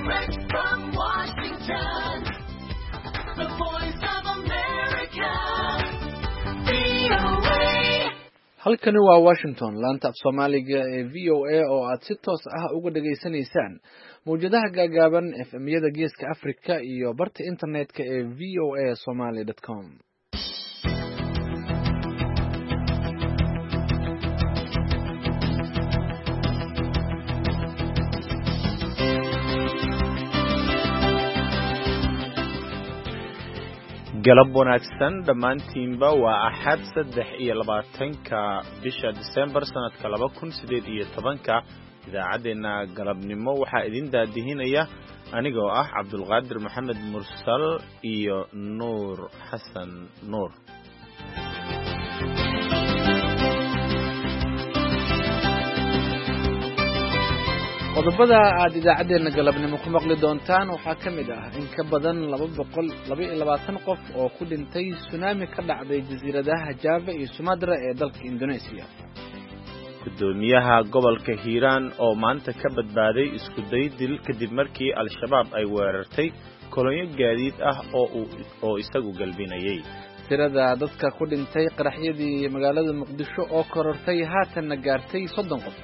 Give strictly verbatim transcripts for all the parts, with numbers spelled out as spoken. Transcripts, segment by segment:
Direct from Washington, the voice of America, V O A. halkani waa Washington, laanta af Soomaaliga ee V O A oo aad si toos ah uga dhageysanaysaan mowjadaha gaagaaban F M-yada Geeska Afrika iyo barta internetka ee v o a somali dot com. galab wanaagsan dhammaantiinba waa axad saddex iyo labaatanka bisha December sanadka laba kun sideed iyo tobanka idaacadeena galabnimo waxaa idin daadihinaya anigoo ah Cabdulqaadir Maxamed Mursal iyo Nuur Xasan Nuur. qodobada aad idaacadeena galabnimo ku maqli doontaan waxaa ka mid ah in ka badan laba boqol laba iyo labaatan qof oo ku dhintay tsunami ka dhacday jasiiradaha Java iyo Sumatra ee dalka Indonesia. gudoomiyaha gobolka Hiiraan oo maanta ka badbaaday isku day dil kadib markii al-shabaab ay weerartay kolonyo gaadiid ah oo oo isagu galbinayay. tirada dadka ku dhintay qaraxyadii magaalada Muqdisho oo korortay haatan gaartay soddon qof.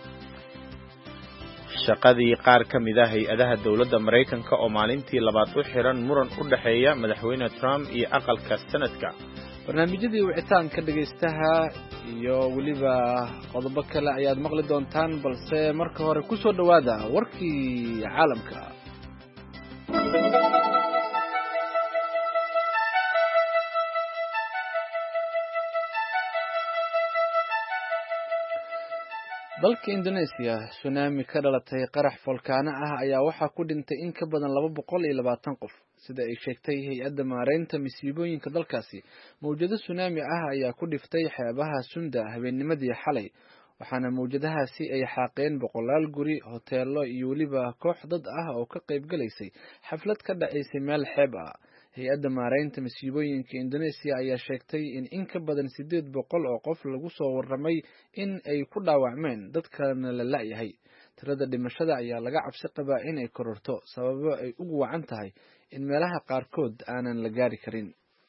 shaqadii qaar ka mid ah hay'adaha dawladda Mareykanka oo maalintii labaad u xiran muran u dhaxeeya madaxweyne Trump iyo aqalka sanadka. barnaamijyadii wicitaanka dhageystaha iyo waliba qodobo kale ayaad maqli doontaan, balse marka hore ku soo dhawaada warkii caalamka. dalka Indonesia tsunami ka dhalatay qarax volkaano ah ayaa waxaa ku dhintay in ka badan laba boqol iyo labaatan qof sida ay sheegtay hay'adda maareynta masiibooyinka dalkaasi. mowjado tsunami ah ayaa ku dhiftay xeebaha Sunda habeennimadii xalay, waxaana mowjadahaasi ay xaaqeen boqolaal guri, hoteelo iyo weliba koox dad ah oo ka qayb galaysay xaflad ka dhacaysay meel xeeb ah. hay-adda maareynta masiibooyinka Indonesia ayaa sheegtay in in ka badan sideed boqol oo qof lagu soo warramay in ay ku dhaawacmeen, dadkana la la'yahay. tirada dhimashada ayaa laga cabsi qabaa in ay kororto sababo ay ugu wacan tahay in meelaha qaarkood aanan la gaari karin.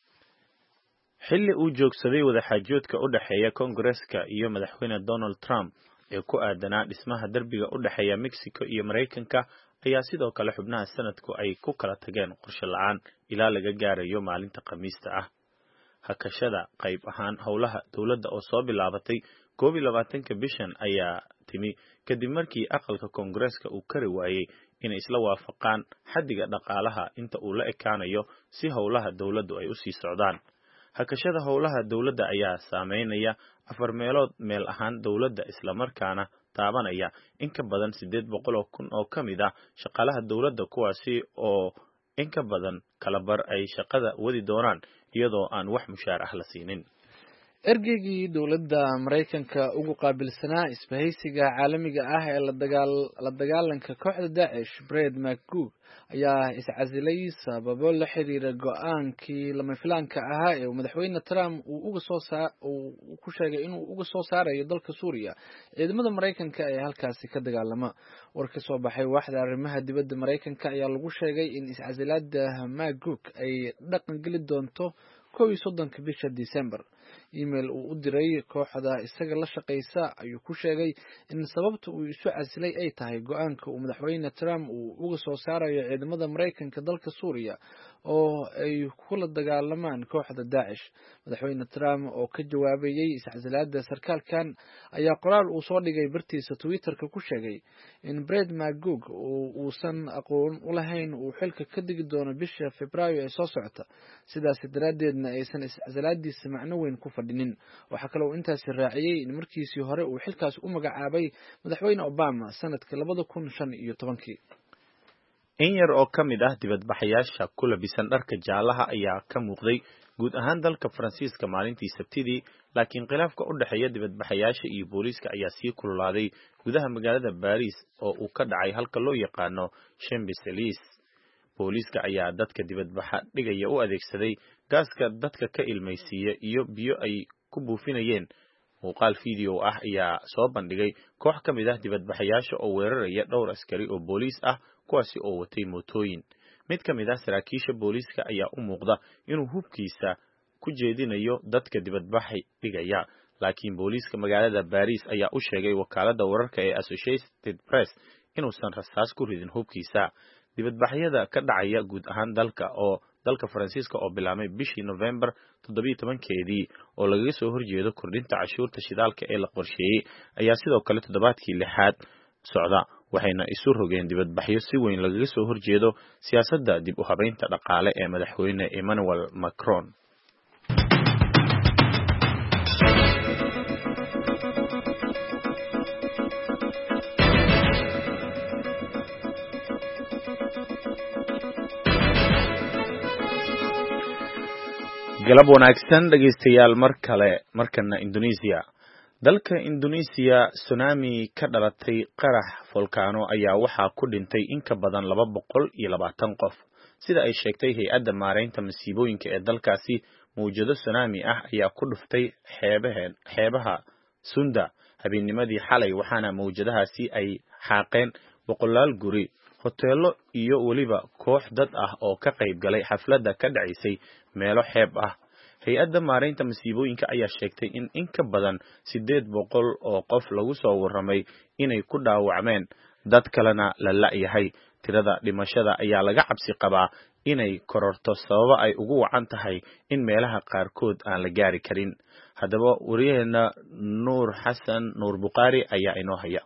xilli uu joogsaday wadaxaajoodka u dhaxeeya Koongareeska iyo madaxweyne Donald Trump ee ku aadanaa dhismaha darbiga u dhaxeeya Mexico iyo Mareykanka ayaa sidoo kale xubnaha sanadku ay ku kala tageen qorshe la'aan ilaa laga gaarayo maalinta Khamiista ah. hakashada qayb ahaan howlaha dawladda oo soo bilaabatay koob iyo labaatanka bishan ayaa timi kadib markii aqalka Koongareeska uu kari waayay inay isla waafaqaan xaddiga dhaqaalaha inta uu la ekaanayo si howlaha dawladdu ay u sii socdaan. hakashada howlaha dawladda ayaa saameynaya afar meelood meel ahaan dawladda, isla markaana taabanaya in ka badan sideed boqol oo kun oo ka mid ah shaqaalaha dawladda, kuwaasi oo in ka badan kala bar ay shaqada wadi doonaan iyadoo aan wax mushaar ah la siinin. ergeygii dowladda Mareykanka ugu qaabilsanaa isbahaysiga caalamiga ah ee la dagaal la dagaalanka kooxda Daesh, Brad McGurk, ayaa iscasilay sababo la xiriira go'aankii lama filaanka ahaa ee madaxweyne Trump uu uga soo saa uu ku sheegay inuu uga soo saarayo dalka Suuriya ciidamada Mareykanka ee halkaasi ka dagaalama. war ka soo baxay waaxda arrimaha dibadda Mareykanka ayaa lagu sheegay in iscasilaadda McGurk ay dhaqan geli doonto kow iyo soddonka bisha December. email uu u diray kooxda isaga la shaqeysa ayuu ku sheegay in sababta uu isu casilay ay tahay go'aanka uu madaxweyne Trump uu uga soo saarayo ciidamada Mareykanka dalka Suuriya oo ay kula dagaalamaan kooxda Daesh. madaxweyne Trump oo ka jawaabayay iscasilaadda sarkaalkan ayaa qoraal uu soo dhigay bartiisa Twitter-ka ku sheegay in Brad McGurk uusan aqoon u lahayn uu xilka ka digi doono bisha Febraayo ee soo socota, sidaas daraadeedna aysan iscasilaadiisa macno weyn ku fadhinin. waxaa kale oo intaasi raaciyay in markiisii hore uu xilkaas u magacaabay madaxweyne Obama sanadka labada kun shan iyo tobankii. in yar oo ka mid ah dibadbaxayaasha ku labisan dharka jaalaha ayaa ka muuqday guud ahaan dalka Faransiiska maalintii Sabtidii, laakiin khilaafka u dhaxeeya dibadbaxayaasha iyo booliiska ayaa sii kululaaday gudaha magaalada Paris oo uu ka dhacay halka loo yaqaano Champs-Élysées. booliiska ayaa dadka dibadbaxa dhigaya u adeegsaday gaaska dadka ka ilmaysiiya iyo biyo ay ku buufinayeen muuqaal video ah ayaa soo bandhigay koox ka mid ah dibadbaxayaasha oo weeraraya dhowr askari oo booliis ah kuwaasi oo watay mootooyin. mid ka mid ah saraakiisha booliiska ayaa u muuqda inuu hubkiisa ku jeedinayo dadka dibadbaxay dhigaya, laakiin booliiska magaalada Paris ayaa u sheegay wakaaladda wararka ee Associated Press inuusan rasaas ku ridin hubkiisa. dibadbaxyada ka dhacaya guud ahaan dalka oo dalka Faransiiska oo bilaabmay bishii November toddoba tobankeedii oo lagaga soo horjeedo kordhinta cashuurta shidaalka ee la qorsheeyay ayaa sidoo kale toddobaadkii lixaad socda, waxayna isu rogeen dibadbaxyo si weyn lagaga soo horjeedo siyaasadda dib u habeynta dhaqaale ee madaxweyne Emmanuel Macron. galab wanaagsan dhageystayaal mar kale markana Indonesia. dalka Indonesia tsunami ka dhalatay qarax volcano ayaa waxaa ku dhintay in ka badan laba boqol iyo labaatan qof, sida ay sheegtay hay'adda maareynta masiibooyinka ee dalkaasi. mawjado tsunami ah ayaa ku dhuftay xeebaha xeebaha Sunda habeennimadii xalay, waxaana mawjadahaasi ay xaaqeen boqolaal guri, hoteelo iyo waliba koox dad ah oo ka qayb galay xafladda ka dhacaysay meelo xeeb ah. hay'adda maareynta masiibooyinka ayaa sheegtay in in ka badan sideed boqol oo qof lagu soo warramay inay ku dhaawacmeen, dad kalena la la'yahay. tirada dhimashada ayaa laga cabsi qabaa inay kororto sababo ay ugu wacan tahay in meelaha qaarkood aan la gaari karin. haddaba wariyaheena Nuur Xasan Nuur Buqaari ayaa inoo haya.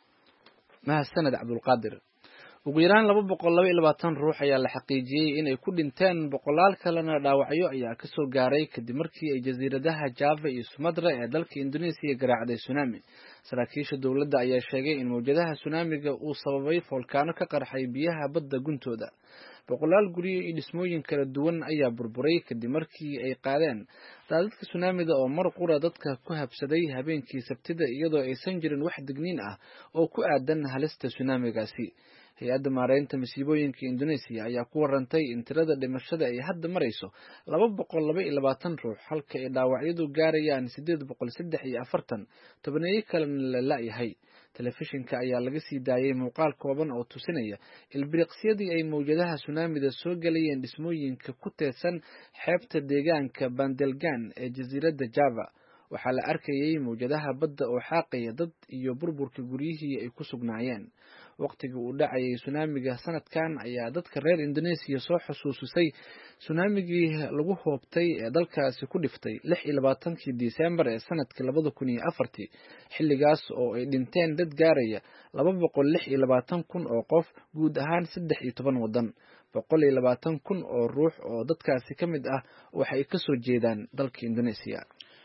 mahadsaned Cabdulqaadir. ugu yaraan laba boqol laba iyo labaatan ruux ayaa la xaqiijiyay inay ku dhinteen, boqolaal kalena dhaawacyo ayaa ka soo gaaray kadib markii ay jasiiradaha Java iyo Sumatra ee dalka Indonesia garaacday tsunami. saraakiisha dowladda ayaa sheegay in mawjadaha tsunamiga uu sababay volcano ka qarxay biyaha badda guntooda. boqolaal guryo iyo dhismooyin kala duwan ayaa burburay kadib markii ay qaadeen daadadka tsunamida oo mar qura dadka ku habsaday habeenkii Sabtida, iyadoo aysan jirin wax digniin ah oo ku aadan halista tsunamigaasi. hay'adda maareynta masiibooyinka Indonesia ayaa ku warantay in tirada dhimashada ay hadda marayso laba boqol laba iyo labaatan ruux, halka ay dhaawacyadu gaarayaan sideed boqol saddex iyo afartan, tobaneeyo kalena la la'yahay. telefishinka ayaa laga sii daayay muuqaal kooban oo tusinaya ilbiriqsyadii ay mawjadaha tsunamida soo galayeen dhismooyinka ku teedsan xeebta deegaanka Bandelgan ee jasiiradda Java. waxaa la arkayay mawjadaha badda oo xaaqaya dad iyo burburka guryihii ay ku sugnaayeen. waqtigii uu dhacayay tsunamiga sanadkan ayaa dadka reer Indonesia soo xusuusisay tsunamigii lagu hoobtay ee dalkaasi ku dhiftay lix iyo labaatankii Diseembar ee sanadkii labada kun iyo afartii, xilligaas oo ay dhinteen dad gaaraya laba boqol lix iyo labaatan kun oo qof guud ahaan saddex iyo toban waddan. boqol iyo labaatan kun oo ruux oo dadkaasi ka mid ah waxay ka soo jeedaan dalka Indonesia.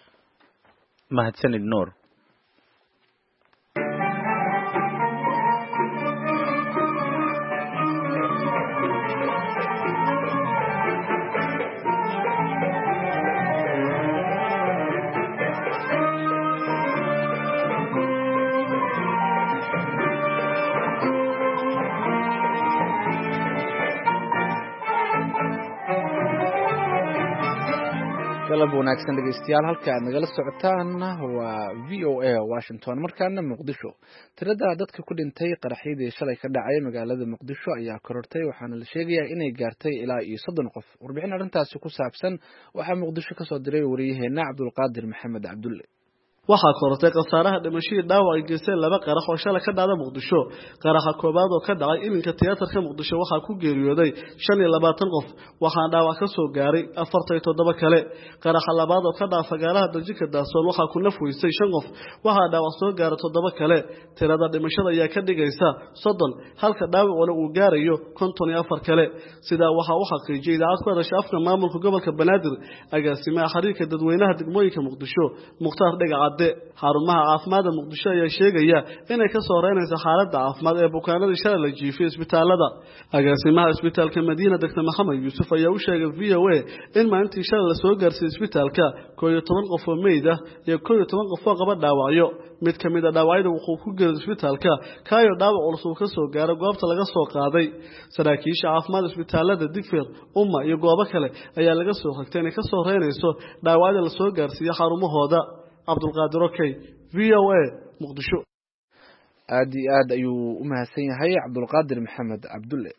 mahadsanid Nuur. galab wanaagsan dhegeystayaal, halka aad nagala socotaan waa V O A Washington. markaana Muqdisho. tirada dadka ku dhintay qaraxyadii shalay ka dhacay magaalada Muqdisho ayaa korortay, waxaana la sheegayaa inay gaartay ilaa iyo soddon qof. warbixin arrintaasi ku saabsan waxaa Muqdisho ka soo diray wariyaheena Cabdulqaadir Maxamed Cabdulle. waxaa korortay khasaaraha dhimashadii dhaawac ay geysteen laba qarax oo shalay ka dhacday Muqdisho. qaraxa koobaad oo ka dhacay ilinka tiyaatarka Muqdisho waxaa ku geeriyooday shan iyo labaatan qof, waxaana dhaawac ka soo gaaray afartan iyo toddoba kale. qaraxa labaad oo ka dhacay fagaaraha Dajika Daasoon waxaa ku naf weysay shan qof, waxaa dhaawac soo gaaray toddoba kale. tirada dhimashada ayaa ka dhigaysa soddon, halka dhaawacuna uu gaarayo konton iyo afar kale. sidaa waxaa u xaqiijiyay idaacad ku hadasha afka maamulka gobolka Banaadir agaasimaha xiriirka dadweynaha degmooyinka Muqdisho Mukhtaar Dhagac. xarumaha caafimaadka Muqdisho ayaa sheegaya inay ka soo reynayso xaaladda caafimaad ee bukaanada shalay la jiifiyay isbitaalada. agaasimaha isbitaalka Madiina Dr Maxamed Yuusuf ayaa u sheegay V O A in maalintii shalay la soo gaarsiiyay isbitaalka koob iyo toban qof oo meyd ah iyo koob iyo toban qof oo qaba dhaawacyo. mid ka mid ah dhaawacyada wuxuu ku geeriyooday isbitaalka kaayo dhaawac culus uu ka soo gaaray goobta laga soo qaaday. saraakiisha caafimaadka isbitaalada Digfeer, Umma iyo goobo kale ayaa laga soo xigtay inay ka soo reynayso dhaawacyada la soo gaarsiiyay xarumahooda. cabdulqaadir okey v o a muqdisho. aad iyo aad ayuu u mahadsan yahay cabdulqaadir maxamed cabdulle.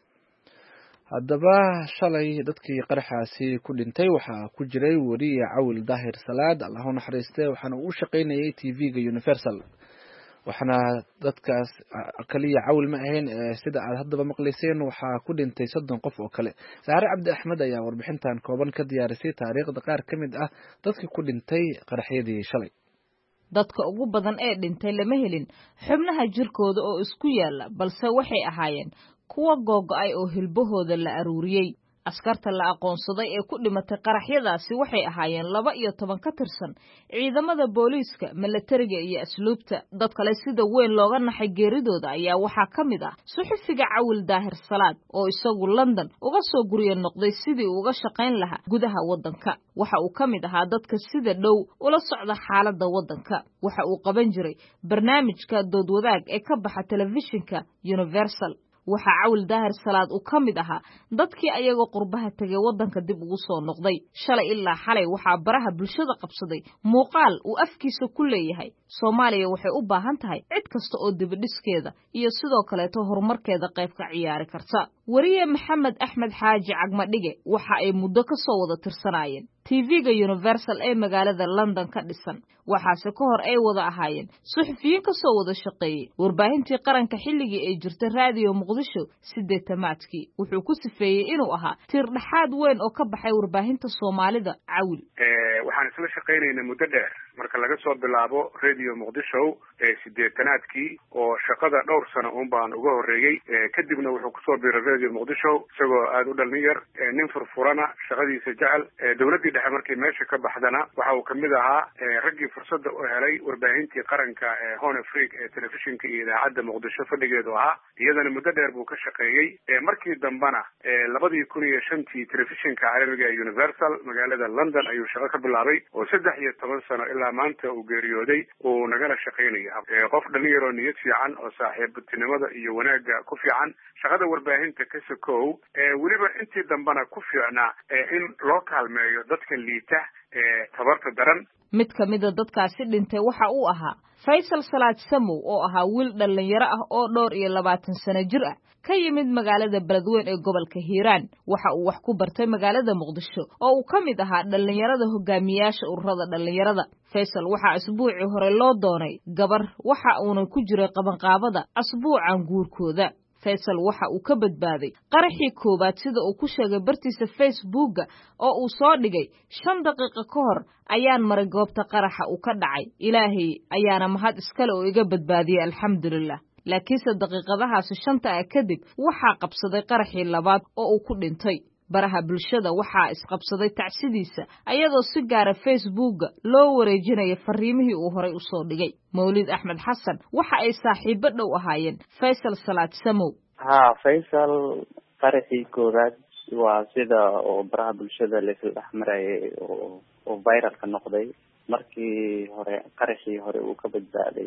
haddaba shalay dadkii qaraxaasi ku dhintay waxaa ku jiray weriye cawil daahir salaad allah u naxariiste waxaana uu shaqaynayay t v-ga universal waxaana dadkaas kaliya cawil ma ahayn sida aad haddaba maqlayseen waxaa ku dhintay soddon qof oo kale. saare cabdi axmed ayaa warbixintan kooban ka diyaarisay taariikhda qaar ka mid ah dadkii ku dhintay qaraxyadii shalay. dadka ugu badan ee dhintay lama helin xubnaha jirkooda oo isku yaala balse waxay ahaayeen kuwa googo'ay oo hilbahooda la aruuriyey. askarta la aqoonsaday ee ku dhimatay qaraxyadaasi waxay ahaayeen laba iyo toban ka tirsan ciidamada booliiska milatariga iyo asluubta. dad kale sida weyn looga naxay geeridooda ayaa waxaa ka mid ah suxufiga cawil daahir salaad oo isagu london uga soo guryo noqday sidii uu uga shaqayn lahaa gudaha waddanka. waxa uu ka mid ahaa dadka sida dhow ula socda xaaladda waddanka. waxa uu qaban jiray barnaamijka doodwadaag ee ka baxa telefishinka universal. waxaa cawil daahir salaad uu ka mid ahaa dadkii ayagoo qurbaha tegay waddanka dib ugu soo noqday. shalay ilaa xalay waxaa baraha bulshada qabsaday muuqaal uu afkiisa ku leeyahay soomaaliya waxay u baahan tahay cid kasta oo dibadhiskeeda iyo sidoo kaleeto horumarkeeda qayb ka ciyaari karta. weriye maxamed axmed xaaji cagmadhige waxa ay muddo ka soo wada tirsanaayeen t v-ga universal ee magaalada london ka dhisan. waxaase ka hor ay wada ahaayeen suxufiyiin ka soo wada shaqeeyey warbaahintii qaranka xilligii ay jirtay raadiyo muqdisho sideetamaadkii. wuxuu ku sifeeyey inuu ahaa tiir dhexaad weyn oo ka baxay warbaahinta soomaalida cawil. waxaan isla shaqaynaynay muddo dheer marka laga soo bilaabo radio muqdisho ee sideetanaadkii oo shaqada dhowr sano uun baan uga horreeyey. kadibna wuxuu kusoo biiray radio muqdisho isagoo aada u dhalin yar nin furfurana shaqadiisa jecel. dowladdii dhexe markii meesha ka baxdana waxa uu kamid ahaa raggii fursadda u helay warbaahintii qaranka ee Horn Africa ee telefishinka iyo idaacadda muqdisho fadhigeedu ahaa. iyadana muddo dheer buu ka shaqeeyey. markii dambana labadii kun iyo shantii telefishinka caalamiga ee universal magaalada london ayuu shaqo ka bilaabay oo saddex iyo toban sano ilaa maanta uu geeriyooday uu nagala shaqaynaya. qof dhalinyaro niyad fiican oo saaxiibtinimada iyo wanaagga ku fiican shaqada warbaahinta ka sokow weliba intii dambana ku fiicnaa in loo kaalmeeyo dadka liita ee tabarta daran. mid ka mid a dadkaasi dhintay waxa uu ahaa faysal salaad samow oo ahaa wiil dhalinyaro ah oo dhowr iyo labaatan sano jir ah ka yimid magaalada beledweyne ee gobolka hiiraan. waxa uu wax ku bartay magaalada muqdisho oo uu ka mid ahaa dhalinyarada hogaamiyaasha ururada dhalinyarada. faysal waxaa asbuucii hore loo doonay gabar waxa uuna ku jiray qabanqaabada asbuucan guurkooda. faysal waxa uu ka badbaaday qaraxii koowaad sida uu ku sheegay bartiisa facebookga oo uu soo dhigay shan daqiiqo ka hor ayaan maray goobta qaraxa uu ka dhacay. ilaahay ayaana mahad iskale oo iga badbaadiyey alxamdulilah. laakiinse daqiiqadahaasi shanta ah kadib waxaa qabsaday qaraxii labaad oo uu ku dhintay. baraha bulshada waxaa isqabsaday tacsidiisa ayadoo si gaara facebookga loo wareejinaya fariimihii uu horay usoo dhigay. mawlid axmed xasan waxa ay saaxiibo dhow ahaayeen faysal salaad samow. ha faysal qaraxii koowaad waa sida oo baraha bulshada laisla dhex marayay oo oo viralka noqday. markii hore qaraxii hore uu ka badbaaday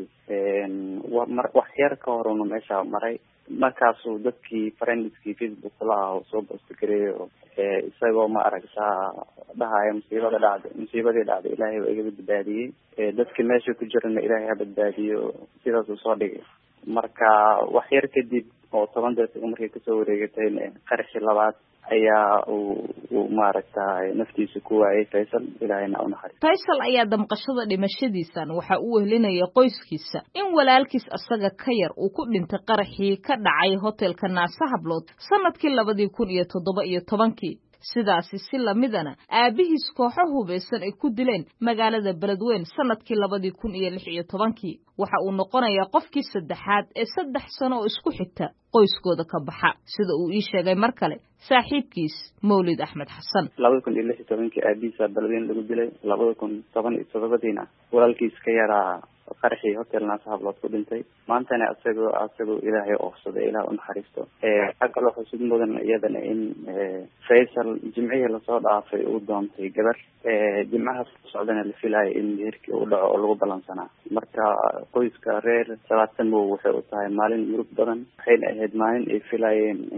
wax yar ka hor unu meesha maray. markaasuu dadkii friendskii facebook laha soo boostigareeyo isagoo ma aragtaa dhahaya musiibada dhacday musiibadii dhacday ilaahay waa iga badbaadiyey. dadkii meesha ku jirana ilaahay ha badbaadiyo sidaasuu soo dhigay. marka wax yar kadib oo toban daqiiqo markay kasoo wareegatay qaraxii labaad ayaa uu uu maaragtay naftiisa ku waayay faysal. ilaahayna u naxariisto. faysal ayaa damqashada dhimashadiisan waxa uu wehelinaya qoyskiisa in walaalkiis asaga ka yar uu ku dhintay qaraxii ka dhacay hotelka Naasa Hablood sanadkii labadii kun iyo toddoba iyo tobankii. sidaasi si lamidana aabihiis kooxo hubeysan ay ku dileen magaalada beledweyne sanadkii labadii kun iyo lix iyo tobankii. waxa uu noqonayaa qofkii saddexaad ee saddex sano oo isku xigta qoyskooda ka baxa sida uu ii sheegay mar kale saaxiibkiis mawlid axmed xasan. labada kun iyo lix iyo tobankii aabihiisa beledweyne lagu dilay. labada kun toban iyo toddobadiina walaalkiis ka yaraa qaraxii hotel Naasa Hablood ku dhintay. maantana asagoo asagoo ilaahay oofsaday ilaah u naxariisto. xagga loo xusud mudan iyadana in faysal jimcihii lasoo dhaafay uu doontay gabar. jimcahaas socdana la filayo in heerkii uu dhaco oo lagu balansanaa. marka qoyska reer salaad samow waxay u tahay maalin murug badan. waxayna ahayd maalin ay filayeen in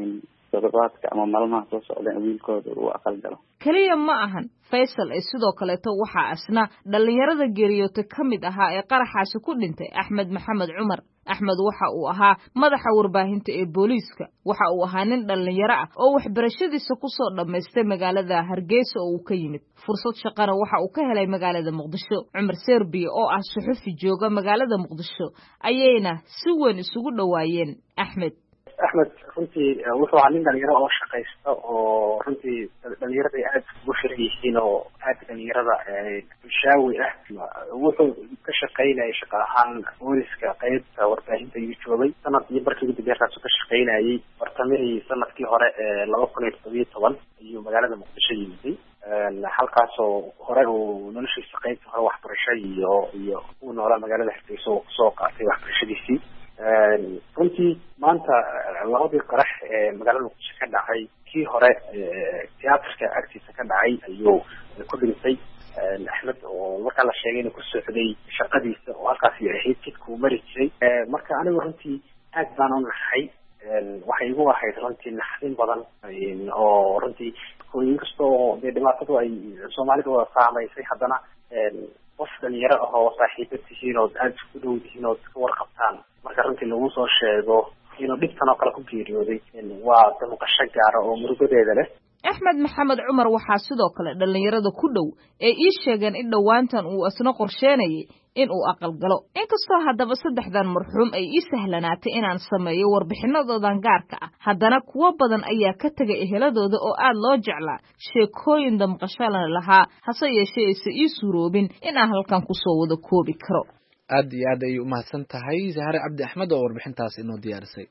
toddobaadka ama maalmaha soo socda in wiilkooda uu aqal galo. kaliya ma ahan Faisal ee sidoo kaleeto waxaa asna dhalinyarada geeriyootay ka mid ahaa ee qaraxaasi ku dhintay Axmed Maxamed Cumar. Axmed waxa uu ahaa madaxa warbaahinta ee booliiska, waxa uu ahaa nin dhalinyaro ah oo waxbarashadiisa ku soo dhameystay magaalada Hargeysa oo uu ka yimid. Fursad shaqana waxa uu ka helay magaalada Muqdisho. Cumar Serbiya oo ah suxufi jooga magaalada Muqdisho ayayna si weyn isugu dhawaayeen Axmed. Axmed runtii wuxuu ahaa nin dhalinyaro oo shaqaysta oo runtii dhalinyarada aad ugu xiran yihiin oo aad dhalinyarada shaawi ah. Wuxuu ka shaqaynayay shaqo ahaan booliska qaybta warbaahinta ayuu joogay sanadkii barkii ugu dambeeyay ka shaqaynayay bartamihii sanadkii hore ee laba kun iyo todoba iyo toban ayuu magaalada Muqdisho yimid. halkaasoo hore uu noloshiisa qaybta hore waxbarasho iyo iyo uu noolaa magaalada Hargeysa oo soo qaatay waxbarashadiisii. runtii maanta labadii qarax ee magaalada Muqdisho ka dhacay kii hore tiyaatarka agtiisa ka dhacay ayuu ku dhintay Axmed oo marka la sheegay inuu ku socday shaqadiisa oo halkaas ahayd jidkuu mari jiray. marka anigu runtii aad baan u naxay, waxay igu ahayd runtii naxdin badan oo runtii inkastoo dee dhibaatadu ay Soomaalida wada saamaysay haddana qof dhalinyaro ah oo saaxiibo tihiin oo aad isku dhow tihiin oo iska warqabtaan marka runtii lagu soo sheego inuu dhibtan oo kale ku geeriyooday waa damqasho gaara oo murugadeeda leh. Axmed Maxamed Cumar waxaa sidoo kale dhalinyarada ku dhow ee ii sheegeen in dhawaantan uu asna qorsheenayay in uu aqal galo. inkastoo haddaba saddexdan marxuum ay ii sahlanaatay inaan sameeyo warbixinadoodan gaarka ah, haddana kuwo badan ayaa ka tegay eheladooda oo aad loo jeclaa sheekooyin damqashana lahaa, hase yeeshee aysan ii suuroobin in aan halkan kusoo wada koobi karo. aad iyo aad ayay u mahadsan tahay Zahra Cabdi Axmed oo warbixintaas inoo diyaarisay.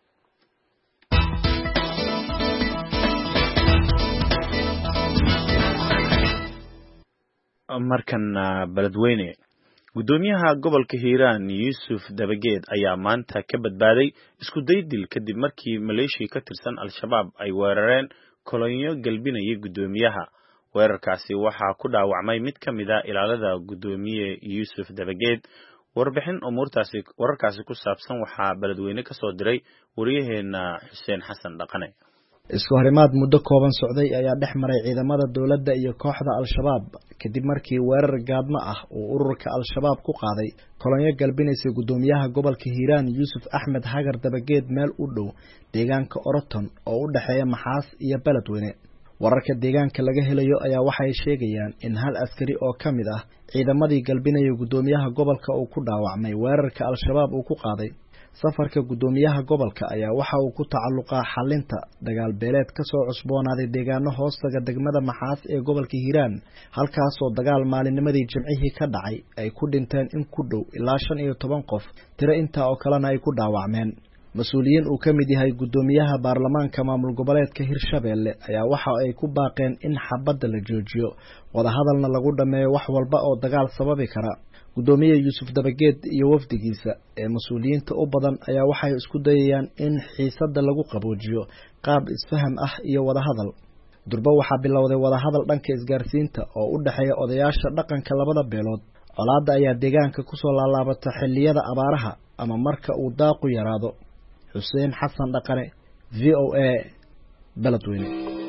markan beledweyne gudoomiyaha gobolka Hiiraan Yuusuf Dabageed ayaa maanta ka badbaaday isku day dil kadib markii maleeshiya ka tirsan Al-Shabaab ay weerareen kolonyo galbinaya gudoomiyaha. weerarkaasi waxaa ku dhaawacmay mid ka mid ah ilaalada gudoomiye Yuusuf Dabageed. warbixin umuurtaasi wararkaasi ku saabsan waxaa beledweyne ka soo diray wariyaheena Xuseen Xasan Dhaqane. isku harimaad muddo kooban socday ayaa dhex maray ciidamada dawladda iyo kooxda Al-Shabaab kadib markii weerar gaadmo ah uu ururka Al-Shabaab ku qaaday kolonyo galbinaysa gudoomiyaha gobolka Hiiraan Yuusuf Axmed Hagar Dabageed meel u dhow deegaanka Oroton oo u dhaxeeya Maxaas iyo Beledweyne. wararka deegaanka laga helayo ayaa waxay sheegayaan in hal askari oo ka mid ah ciidamadii galbinaya gudoomiyaha gobolka uu ku dhaawacmay weerarka Al-Shabaab uu ku qaaday. safarka gudoomiyaha gobolka ayaa waxa uu ku tacalluqaa xalinta dagaal beeleed ka soo cusboonaaday deegaano hoostaga degmada Maxaas ee gobolka Hiiraan, halkaas oo dagaal maalinimadii Jimcihii ka dhacay ay ku dhinteen in ku dhow ilaa shan iyo toban qof, tiro intaa oo kalena ay ku dhaawacmeen. mas-uuliyiin uu ka mid yahay gudoomiyaha baarlamaanka maamul goboleedka Hirshabeelle ayaa waxa ay ku baaqeen in xabadda la joojiyo, wada hadalna lagu dhameeyo wax walba oo dagaal sababi kara. gudoomiye Yuusuf Dabageed iyo wafdigiisa ee mas-uuliyiinta u badan ayaa waxay isku dayayaan in xiisadda lagu qaboojiyo qaab isfaham ah iyo wada hadal. durba waxaa bilowday wada hadal dhanka isgaarsiinta oo u dhaxeeya odayaasha dhaqanka labada beelood. colaadda ayaa deegaanka ku soo laalaabata xilliyada abaaraha ama marka uu daaqu yaraado. Xuseen Xasan Dhaqane, V O A, Beledweyne.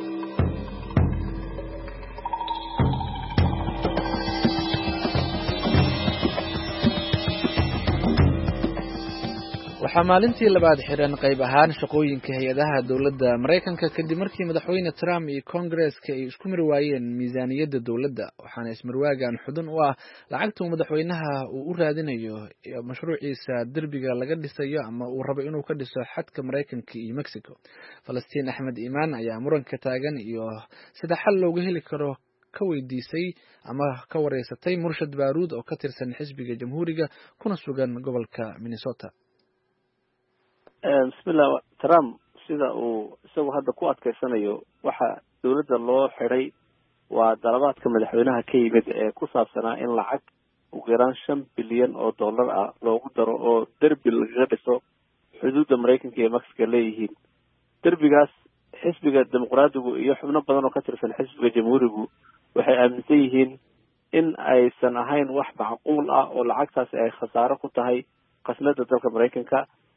waxaa maalintii labaad xiran qayb ahaan shaqooyinka hay-adaha dowladda Mareykanka kadib markii madaxweyne Trump iyo Congress-ka ay isku mari waayeen miisaaniyadda dowladda, waxaana ismarwaagan xudun u ah lacagta madaxweynaha uu u raadinayo mashruuciisa derbiga laga dhisayo ama uu rabo inuu ka dhiso xadka Mareykanka iyo Mexico. Falastiin Axmed Iimaan ayaa muranka taagan iyo sida xal looga heli karo ka weydiisay ama ka wareysatay Murshid Baaruud oo ka tirsan xisbiga Jamhuuriga kuna sugan gobolka Minnesota. bismillah. Trump sida uu isagu hadda ku adkeysanayo waxa dawladda loo xiray waa dalabaadka madaxweynaha ka yimid ee ku saabsanaa in lacag ugu yaraan shan bilyan oo dollar ah loogu daro oo derbi lagaga dhiso xuduudda Mareykanka iyo Mexico leeyihiin. derbigaas xisbiga dimuqraadigu iyo xubno badan oo ka tirsan xisbiga Jamhuurigu waxay aaminsan yihiin in aysan ahayn wax macquul ah oo lacagtaasi ay khasaaro ku tahay qasnada dalka Mareykanka,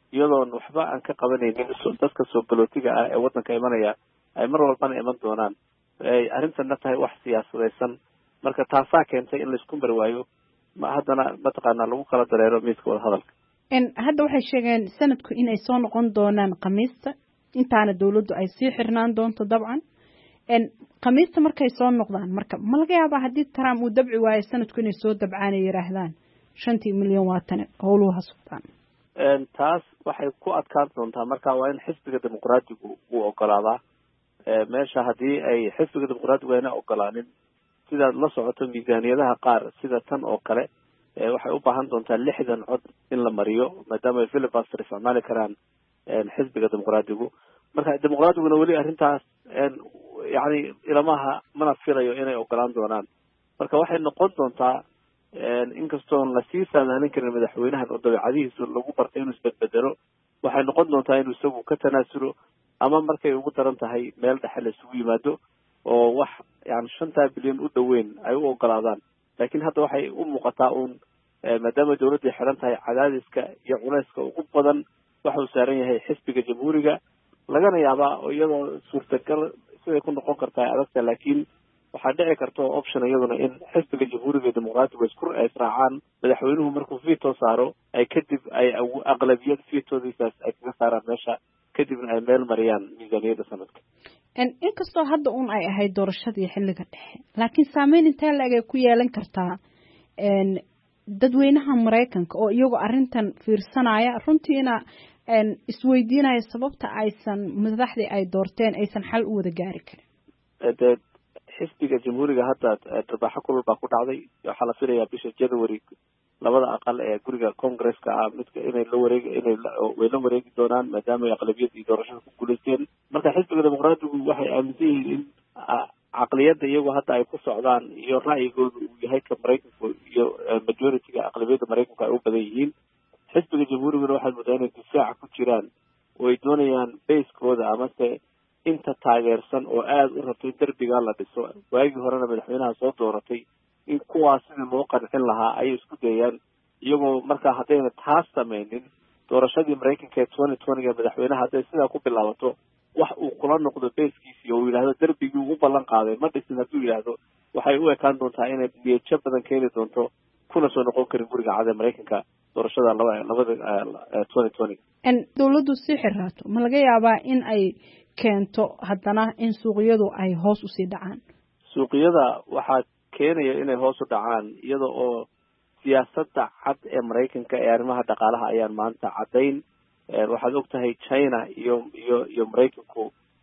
iyadoon waxba aan ka qabanaynin dadka soo galootiga ah ee waddanka imanaya ay mar walbana iman doonaan ay arrintana tahay wax siyaasadaysan marka taasaa keentay in laisku mari waayo ma haddana mataqaanaa lagu kala dareero miiska wadahadalka hadda waxay sheegeen sanadku inay soo noqon doonaan khamiista intaana dawladdu ay sii xirnaan doonto dabcan khamiista markay soo noqdaan marka ma laga yaabaa haddii trump uu dabci waayo sanadku inay soo dabcaan ay yidhaahdaan shantii milyan waa tane howluhu ha socdaan taas waxay ku adkaan doontaa marka waa in xisbiga dimuqraadigu uu ogolaadaa meesha haddii ay xisbiga dimuqraadigu ayna ogolaanin sidaad la socoto miisaaniyadaha qaar sida tan oo kale waxay u baahan doontaa lixdan cod in la mariyo maadaama ay filibuster isticmaali karaan xisbiga dimuqraadigu marka dimuqraadiguna weli arrintaas yani ilamaha mana filayo inay ogolaan doonaan marka waxay noqon doontaa inkastoon lasii saadaalin karin madaxweynahan oo dabeecadihiisa lagu bartay inuu isbedbedelo waxay noqon doontaa inuu isagu ka tanaasulo ama markay ugu daran tahay meel dhexe la isugu yimaado oo wax yani shantaa bilyan u dhoweyn ay u ogolaadaan laakiin hadda waxay u muuqataa uun maadaama dawladday xidhan tahay cadaadiska iyo culayska ugu badan waxuu saaran yahay xisbiga jamhuuriga lagana yaabaa iyadoo suurtagal siday ku noqon kartaa adagta laakiin waxaa dhici karta oo option iyaduna in xisbiga jamhuuriga dimuqraadiga isku israacaan madaxweynuhu markuu veto saaro ay kadib ay aqlabiyad vetodiisaas ay kaga saaraan meesha kadibna ay meel mariyaan miisaaniyadda sanadka inkastoo hadda un ay ahayd doorashadii xilliga dhexe laakiin saameyn intee la-eg ay ku yeelan kartaa dadweynaha maraykanka oo iyagoo arrintan fiirsanaya runtiina isweydiinaya sababta aysan madaxdii ay doorteen aysan xal u wada gaari karin de xisbiga jamhuuriga hadda darbaaxo kulul baa ku dhacday waxaa la filayaa bisha january labada aqal ee guriga congresska ah midka inay la wareeg inay way la wareegi doonaan maadaama ay aqlabiyadii doorashada ku guulaysteen marka xisbiga dimuqraadigu waxay aaminsan yihiin in caqliyadda iyagoo hadda ay ku socdaan iyo ra'yigooda uu yahay ka maraykanku iyo majority-ga aqlabiyadda maraykanku ay u badan yihiin xisbiga jamhuuriguna waxaad moodaa inay difaaca ku jiraan oo ay doonayaan basekooda amase inta taageersan oo aada u rabtay derbigaa la dhiso waagii horena madaxweynaha soo dooratay in kuwaas sidii loo qancin lahaa ayay isku dayaan iyagoo markaa haddayna taas sameynin doorashadii maraykanka ee twenty twentyga madaxweynaha hadday sidaa ku bilaabato wax uu kula noqdo baskiisii oo uu yidhahdo derbigii ugu ballan qaaday ma dhisin hadduu yidhaahdo waxay u ekaan doontaa inay niyajo badan keeni doonto kuna soo noqon karin guriga cad ee maraykanka doorashada laba labada twenty twenty dawladdu sii xiraato ma laga yaabaa in ay keento haddana in suuqyadu ay hoos usii dhacaan suuqyada waxaa keenaya inay hoos u dhacaan iyada oo siyaasadda cad ee maraykanka ee arrimaha dhaqaalaha ayaan maanta caddayn waxaad og tahay china iyo iyo iyo maraykanku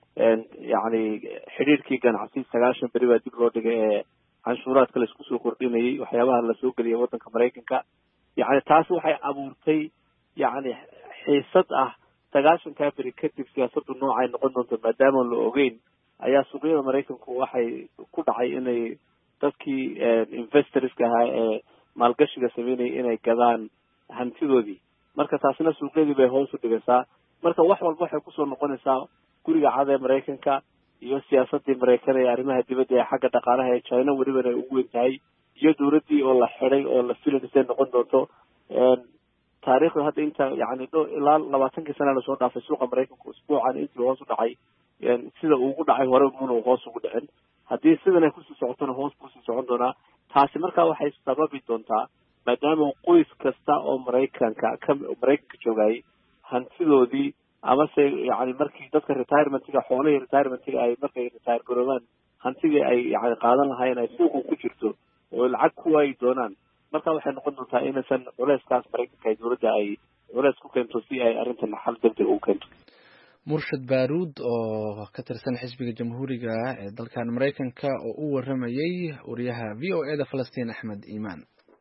yani xidhiirkii ganacsi sagaashan beri baa dib loo dhigay ee canshuuraadka laisku soo kordhinayay waxyaabaha lasoo geliyay waddanka maraykanka yani taas waxay abuurtay yani xiisad ah sagaashankaa beri kadib siyaasaddu noocay noqon doonto maadaama la ogeyn ayaa suuqyada maraykanku waxay ku dhacay inay dadkii investorska ahaa ee maalgashiga sameynayay inay gadaan hantidoodii marka taasina suuqyadii bay hoos u dhigaysaa marka wax walba waxay kusoo noqonaysaa guriga cad ee maraykanka iyo siyaasadii maraykan ee arrimaha dibadda ee xagga dhaqaalaha ee china welibana ay ugu weyn tahay iyo dawladdii oo la xiday oo la filaysay noqon doonto taariikhda hadda inta yani dho ilaa labaatankii sana lasoo dhaafay suuqa maraykanku usbuucan intii hoos u dhacay sida uu ugu dhacay hore muna hoos ugu dhicin haddii sidan ay kusii socotona hoos kusii socon doonaa taasi markaa waxay sababi doontaa maadaama qoys kasta oo maraykanka ka maraykanka joogayay hantidoodii amase yani markii dadka retirementiga xoolihii retirementiga ay markay retire garoobaan hantidii ay yani qaadan lahaayeen ay suuqa ku jirto oo lacag ku waayi doonaan marka waxay noqon doontaa inaysan culeyskaas maraykanka ay dawladda ay culeys ku keento si ay arrintan xal degdeg ugu keento murshid baaruud oo ka tirsan xisbiga jamhuuriga ee dalkan maraykanka oo u waramayay wariyaha v o e da falastiin axmed iimaan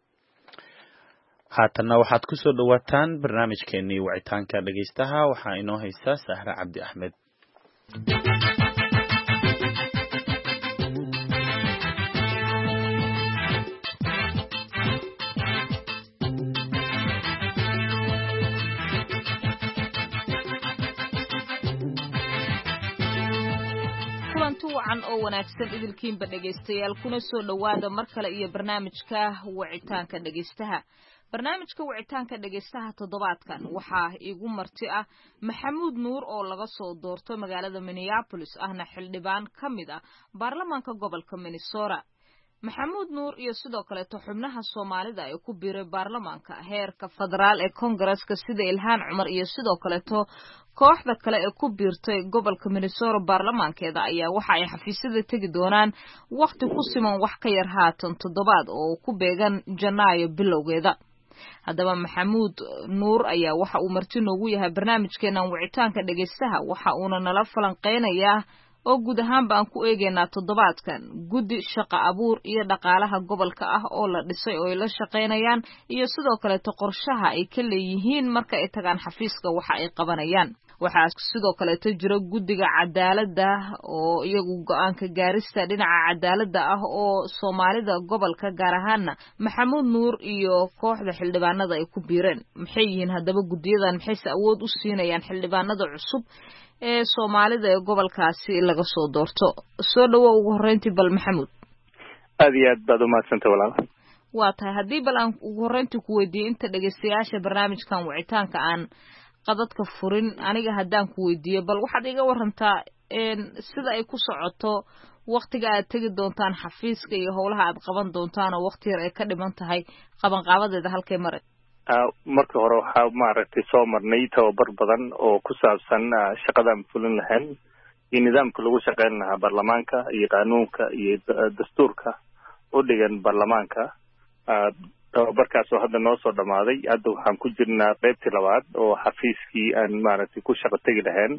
haatanna waxaad ku soo dhawaataan barnaamijkeenii wicitaanka dhegaystaha waxaa inoo haysa sahre cabdi axmed oo wanaagsan idilkiinba dhegaystayaal kuna soo dhowaada mar kale iyo barnaamijka wicitaanka dhegaystaha barnaamijka wicitaanka dhegaystaha toddobaadkan waxaa iigu marti ah maxamuud nuur oo laga soo doorto magaalada Minneapolis ahna xildhibaan ka mid ah baarlamaanka gobolka Minnesota. maxamuud nuur iyo sidoo kale xubnaha Soomaalida ee ku biiray baarlamaanka heerka federaal ee Congress-ka sida Ilhaan Cumar iyo sidoo kale kooxda kale ee ku biirtay gobolka Minnesota baarlamaankeeda ayaa waxa ay xafiisyada tagi doonaan waqti ku siman wax ka yar haatan toddobaad oo ku beegan Janaayo bilowgeeda. haddaba maxamuud nuur ayaa waxa uu marti noogu yahay barnaamijkeenan wicitaanka dhegaystaha waxa uuna nala falanqeynayaa oo guud ahaan baan ku eegaynaa toddobaadkan guddi shaqo abuur iyo dhaqaalaha gobolka ah oo la dhisay oo ay la shaqeynayaan iyo sidoo kale qorshaha ay ka leeyihiin marka ay tagaan xafiiska waxa ay qabanayaan. waxaa sidoo kale jira guddiga cadaaladda oo iyagu go'aanka gaarista dhinaca cadaaladda ah oo Soomaalida gobolka gaar ahaan maxamuud nuur iyo kooxda xildhibaanada ay ku biireen. maxay yihiin haddaba guddiyadan maxay awood u siinayaan xildhibaanada cusub ee Soomaalida ee gobolkaasi laga soo doorto? soo dhawow ugu horeyntii bal maxamuud. aad iyo aad baad u mahadsantahay walaal. waa tahay haddii bal aan ugu horeyntii ku weydiiyo inta dhegaystayaasha barnaamijkan wicitaanka aan qadadka furin aniga haddaan ku weydiiyo bal waxaad iga warantaa sida ay ku socoto waqtiga aad tegi doontaan xafiiska iyo howlaha aad qaban doontaan oo waqti yar ay ka dhiman tahay qabanqaabadeeda halkay maray. marka hore waxaa maaragtay soo marnay tababar badan oo ku saabsan shaqadaan fulin lahayn iyo nidaamka lagu shaqeyn lahaa baarlamaanka iyo qaanuunka iyo dastuurka u dhigan baarlamaanka. tababarkaas oo hadda noo soo dhamaaday hadda waxaan ku jirnaa qaybtii labaad oo xafiiskii aan maaragtay ku shaqo tegi lahayn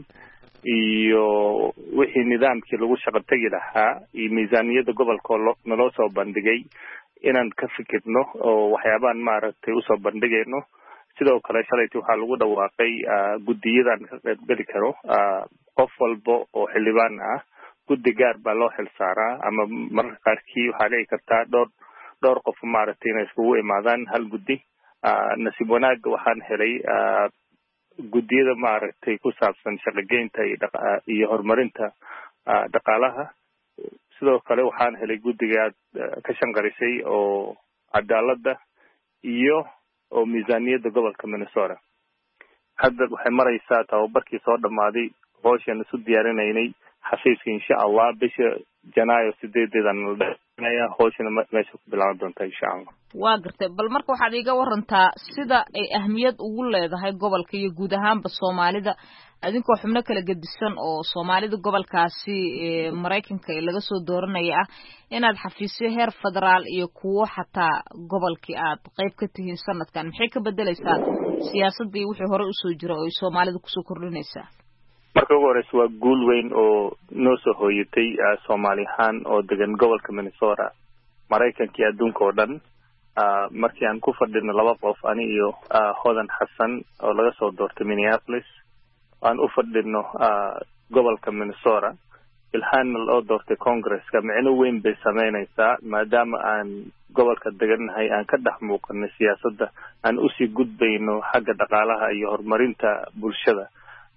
iyo wixii nidaamkii lagu shaqo tegi lahaa iyo miisaaniyadda gobolka oo naloo soo bandhigay inaan ka fikirno oo waxyaabaan maaragtay usoo bandhigayno. sidoo kale shalaytii waxaa lagu dhawaaqay guddiyadan ka qaybgeli karo qof walba oo xildhibaan ah guddi gaar baa loo xil saaraa ama mararka qaarkii waxaa dhici kartaa dhowr dhowr qof maaragtay inay iskugu imaadaan hal guddi. nasiib wanaagga waxaan helay guddiyada maaragtay ku saabsan shaqogeynta iyo horumarinta dhaqaalaha. sidoo kale waxaan helay guddiga aad ka shanqarisay oo cadaaladda iyo oo miisaaniyadda gobolka Minnesota. hadda waxay maraysaa tababarkii soo dhamaaday howshan isu diyaarinaynay xafiiska insha Allah bisha Janaayo sideedeedan la howshan meesha ku bilaaban doonta insha Allah. waa gartay bal marka waxaad iga warantaa sida ay ahmiyad ugu leedahay gobolka iyo guud ahaanba Soomaalida adinkoo xubno kala gedisan oo Soomaalida gobolkaasi ee Mareykanka ee laga soo dooranaya ah inaad xafiisyo heer federaal iyo kuwo xataa gobolkii aad qayb ka tihiin sanadkan maxay ka bedelaysaa siyaasadii wixii hore u soo jira oo Soomaalida ku soo kordhinaysaa? marka ugu horeysa waa guul weyn oo noo soo hooyatay Soomaali ahaan oo degan gobolka Minnesota Mareykanka iyo adduunka oo dhan. markii aan ku fadhino laba qof ani iyo Hodan Xasan oo laga soo doortay Minneapolis aan u fadhino gobolka Minnesota Ilhaan loo doortay Congress-ka micno weyn bay sameynaysaa maadaama aan gobolka deganahay aan ka dhex muuqanay siyaasadda aan usii gudbayno xagga dhaqaalaha iyo horumarinta bulshada.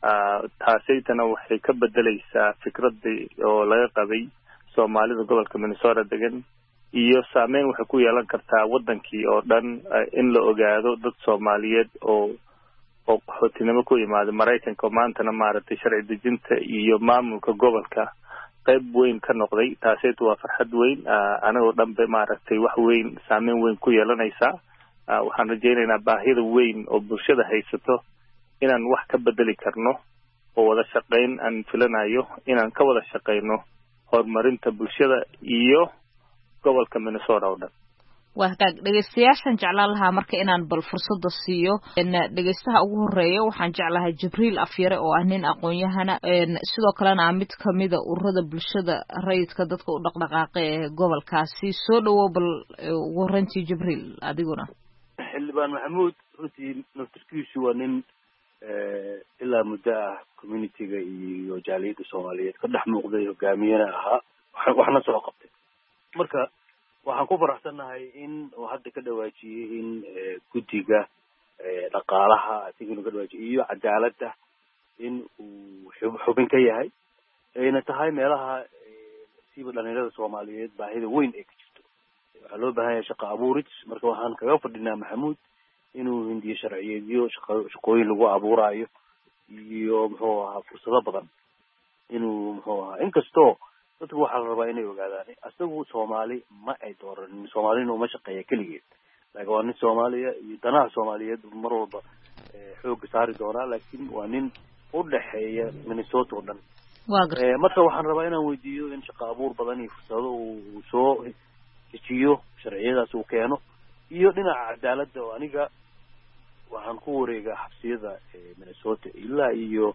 taasaytana waxay ka bedelaysaa fikradii oo laga qabay Soomaalida gobolka Minnesota degan iyo saameyn waxay ku yeelan kartaa wadankii oo dhan in la ogaado dad Soomaaliyeed oo oo qaxootinimo ku yimaada Mareykanka maantana maaragtay sharci dejinta iyo maamulka gobolka qayb weyn ka noqday. taasaytu waa farxad weyn anagoo dhan bay maaragtay wax weyn saameyn weyn ku yeelanaysaa. waxaan rajaynaynaa baahida weyn oo bulshada haysato inaan wax ka bedeli karno oo wada shaqayn aan filanayo inaan ka wada shaqayno horumarinta bulshada iyo gobolka Minnesota oo dhan. waa hagaag dhegaystayaashan jeclaan lahaa marka inaan bal fursada siiyo dhegaystaha ugu horeeya waxaan jeclahay Jibriil Afyare oo ah nin aqoon-yahana sidoo kalena ah mid kamida ururada bulshada rayidka dadka u dhaqdhaqaaqa ee gobolkaasi. soo dhawow bal ugu horeyntii Jibriil adiguna. xildhibaan maxamuud runtii naftirkiisu waa nin ilaa muddo ah community-ga iyo jaaliyadda Soomaaliyeed ka dhex muuqday hogaamiyana ahaa waxna soo qabtay. marka waxaan ku faraxsanahay in uu hadda ka dhawaajiyey in guddiga dhaqaalaha asiguna ka dhawaajiyey iyo cadaaladda in uu xubin ka yahay ayna tahay meelaha siiba dhalinyarada Soomaaliyeed baahida weyn ay ka jirto. waxaa loo baahan yahay shaqo abuurid. marka waxaan kaga fadhinaa maxamuud inuu hindiyo sharciyeedyo shaqooyin lagu abuuraayo iyo muxuu ahaa fursado badan inuu muxuu ahaa inkastoo dadku waxaa la rabaa inay ogaadaan isagu soomaali ma ay dooranin soomaalina uma shaqeeya keligeed laakiin waa nin soomaaliya iyo danaha soomaaliyeed mar walba xoogga saari doonaa laakiin waa nin u dhexeeya Minnesota oo dhan marka waxaan rabaa inaan weydiiyo in shaqo abuur badan iyo fursado uu soo dejiyo sharciyadaas uu keeno iyo dhinaca cadaaladda oo aniga waxaan ku wareegaa xabsiyada Minnesota ilaa iyo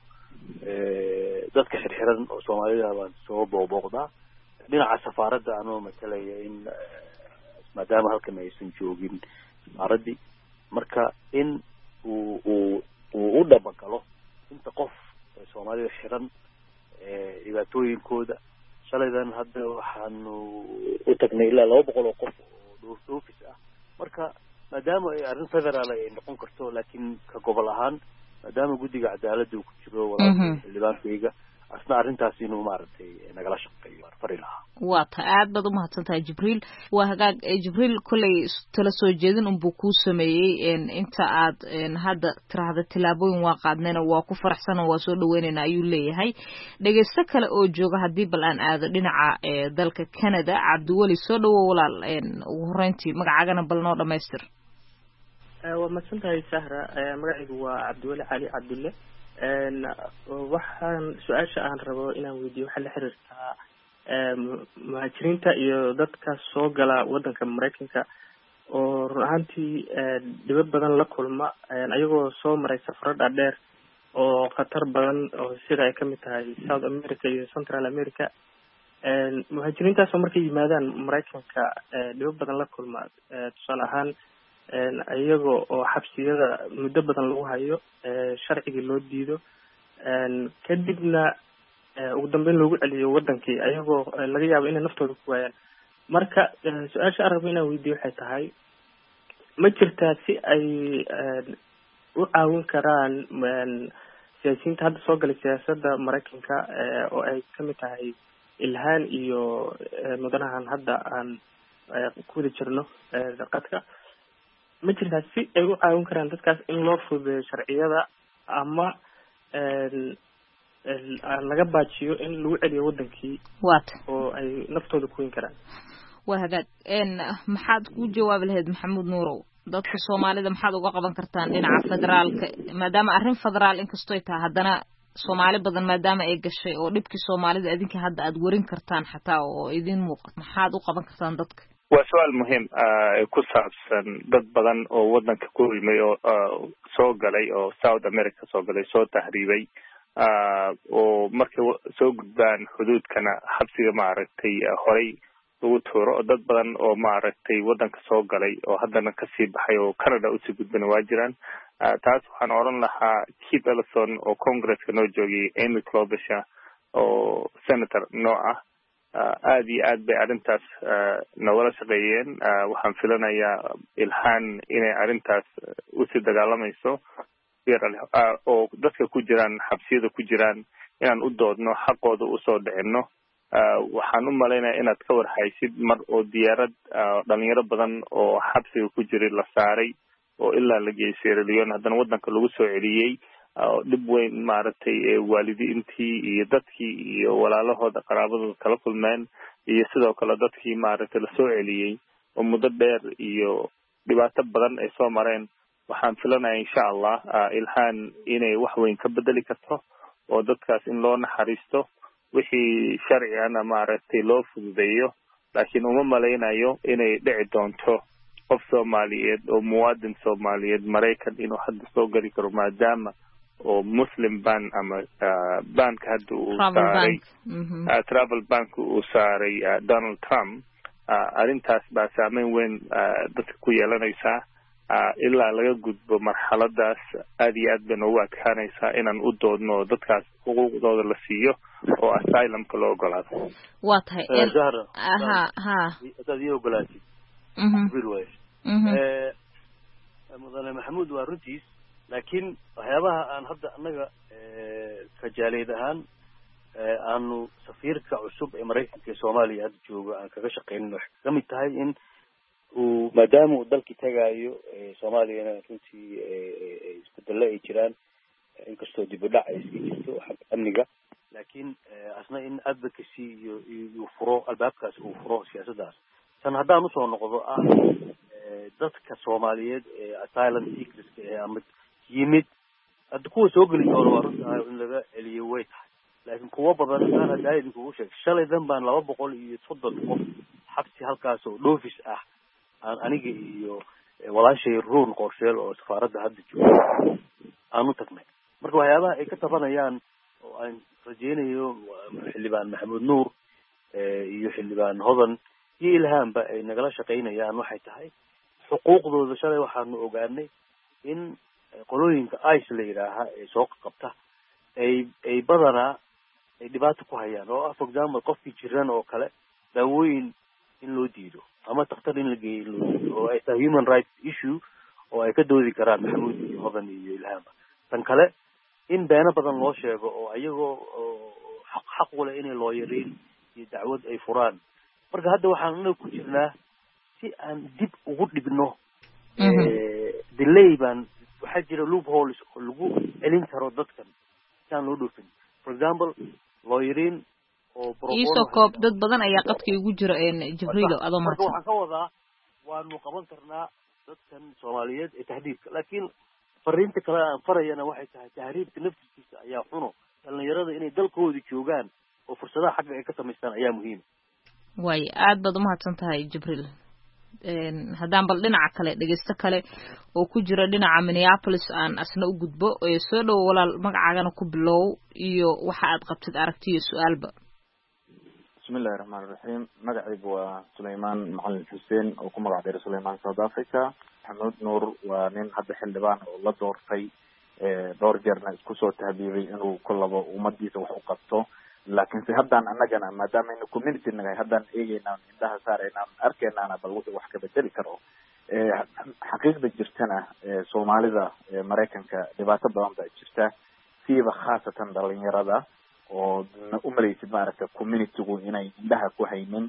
dadka xirxiran oo Soomaalida baan soo booqdaa dhinaca safaaradda anoo matalaya in maadaama halkan aysan joogin safaaradii marka in uu uu uu u dabagalo inta qof Soomaalida xiran dhibaatooyinkooda shalaydan hadda waxaanu u tagnay ilaa laba boqol oo qof oo dhowr-dhoofis ah marka maadaama ay arrin federaal ay noqon karto laakiin ka gobol ahaan maadaama guddiga cadaaladda uu ku jiro walaalka xildhibaankayga asna arrintaas inuu maaragtay nagala shaqeeyo fari lahaa waa ta aad baad u mahadsan tahay Jibriil waa hagaag Jibriil kulay tala soo jeedin un buu ku sameeyay inta aad hadda tiraahdo tilaabooyin waa qaadnayna waa ku faraxsan oo waa soo dhaweynayna ayuu leeyahay dhageysto kale oo jooga hadii bal aan aado dhinaca dalka Canada Cabdiwali soo dhawow walaal ugu horeyntii magacaagana bal noo dhameystir waa mahadsan tahay Sahra magacaygu waa Cabdiwali Cali Cabdulle waxaan su-aasha aan rabo inaan weydiiyo waxaa la xiriirtaa muhaajiriinta iyo dadka soo gala wadanka Mareykanka oo run ahaantii dhibad badan la kulma ayagoo soo maray safaro dhaadheer oo khatar badan oo sida ay kamid tahay South America iyo Central America muhaajiriintaasoo markay yimaadaan Mareykanka dhibad badan la kulma tusaale ahaan iyaga oo xabsiyada muddo badan lagu hayo sharcigii loo diido kadibna ugu dambeyn loogu celiyo wadankii ayagoo laga yaabo inay naftooda ku waayaan marka su-aasha aan rabo inaan weydiiyo waxay tahay ma jirtaa si ay u caawin karaan siyaasiyiinta hadda soo galay siyaasadda Mareykanka oo ay kamid tahay Ilhaan iyo mudanahan hadda aan ku wada jirno qadka ma jirtaa si ay u caawin karaan dadkaas in loo fududeeyo sharciyada ama laga baajiyo in lagu celiyo wadankii oo ay naftooda ku weyn karaan waa hagaag maxaad ku jawaabi lahayd Maxamuud Nuurow dadka Soomaalida maxaad uga qaban kartaan dhinaca federaalka maadaama arrin federaal inkastoo ay tahay haddana Soomaali badan maadaama ay gashay oo dhibkii Soomaalida idinka hadda aad warin kartaan xataa oo idin muuqato maxaad u qaban kartaan dadka waa su'aal muhiim ah ku saabsan dad badan oo wadanka ku yimay oo soo galay oo South America soo galay soo tahriibay oo markay soo gudbaan xuduudkana xabsiga maaragtay horay ugu tuuro oo dad badan oo maaragtay wadanka soo galay oo haddana kasii baxay oo Canada usii gudbana waa jiraan taas waxaan oran lahaa Keith Ellison oo Congresska noo joogay Amy Klobuchar oo senator noo ah aad iyo aad bay arrintaas nagala shaqeeyeen waxaan filanayaa Ilhaan inay arrintaas usii dagaalamayso oo dadka ku jiraan xabsiyada ku jiraan inaan u doodno xaqooda usoo dhicino waxaan u malaynayaa inaad ka warhaysid mar oo diyaarad dhalinyaro badan oo xabsiga ku jiray la saaray oo ilaa la geeyay Sierra Leone haddana wadanka lagu soo celiyey dhib weyn maaragtay waalidiintii iyo dadkii iyo walaalahooda qaraabadooda kala kulmeen iyo sidoo kale dadkii maaragtay la soo celiyey oo muddo dheer iyo dhibaato badan ay soo mareen waxaan filanayaa insha Allah Ilhaan inay wax weyn ka bedeli karto oo dadkaas in loo naxariisto wixii sharcigana maaragtay loo fududeeyo laakiin uma malaynayo inay dhici doonto qof Soomaaliyeed oo muwaadin Soomaaliyeed Mareykan inuu hadda soo gali karo maadaama oo Muslim ban ama banka hadda uu saaray travel bank uu saaray Donald Trump arrintaas baa saameyn weyn dadka ku yeelanaysaa ilaa laga gudbo marxaladaas aad iyo aad bay noogu adkaanaysaa inaan u doodno dadkaas xuquuqdooda la siiyo oo asylumka loo ogolaado waa tahay aha ha hadaad ii ogolaatid mudane Maxamuud waa runtiis laakiin waxyaabaha aan hadda annaga kajaaleed ahaan aanu safiirka cusub ee Mareykanka ee Soomaaliya hadda jooga aan kaga shaqeyno waxay ka mid tahay in uu maadaama uu dalkii tagaayo soomaaliyana runtii isbedelo ay jiraan inkastoo dib u dhac ay iska jirto xagga amniga laakiin asna in advocacy iyo iyo furo albaabkaas uu furo siyaasaddaas tan haddaan usoo noqdo ah dadka soomaaliyeed ee asylum seekerska ee ama yimid hadda kuwa soo geli doona waa runtaa in laga celiyo way tahay laakiin kuwa badan aan haddaa idinkugu sheeg shalaydan baan laba boqol iyo soddon qof xabsi halkaas oo dhoofis ah aan aniga iyo walaashay ruun qorsheel oo safaaradda hadda jooga aan u tagnay marka waxyaabaha ay ka tabanayaan oo aan rajeynayo xildhibaan maxamuud nuur iyo xildhibaan hodan iyo ilhaamba ay nagala shaqaynayaan waxay tahay xuquuqdooda shalay waxaanu ogaanay in qolooyinka ice la yidhaaha ee soo qabta ay ay badanaa ay dhibaato ku hayaan oo ah for example qofkii jiran oo kale daawooyin in loo diido ama takhtar in la geeyo in loo diido oo ay tahay human rights issue oo ay ka doodi karaan maxamuud iyo hodan iyo ilhaamba tan kale in beeno badan loo sheego oo ayagoo xaq xaq u leh inay looyariin iyo dacwad ay furaan marka hadda waxaan anaga ku jirnaa si aan dib ugu dhigno delay baan waxaa jira loopholes oo lagu celin karo dadkan si aan loo dhoofin for example looyariin oo iisoo koob dad badan ayaa qadka igu jira jibriilo adoo marka waxaan ka wadaa waanu qaban karnaa dadkan soomaaliyeed ee tahdiidka laakiin fariinta kale aan farayana waxay tahay tahriibka naftiisa ayaa xuno dhalinyarada inay dalkooda joogaan oo fursadaha xagga ay ka samaystaan ayaa muhiim way aad baad umahadsan tahay jibriil haddaan bal dhinaca kale dhegeysto kale oo ku jira dhinaca Minneapolis aan asna u gudbo ee soo dhow walaal magacaagana ku bilow iyo waxa aad qabtid aragtiyo su'aalba bismillaahir rahmaanir rahiim magacaygu waa Suleymaan Macalin Xuseen oo ku magac dheer Suleymaan South Africa Maxamuud Nuur waa nin hadda xildhibaan oo la doortay dhowr jeerna isku soo tahbiibay inuu ku labo ummadiisa wax u qabto laakiin si haddaan annagana maadaama inu community nahay haddaan eegaynaa indhaha saaraynaa arkeenaana bal wuxuu wax ka bedeli karo xaqiiqda jirtana soomaalida maraykanka dhibaato badan baa jirta siiba khaasatan dhalinyarada oo umalaysid maaragta communitygu inay indhaha ku haynin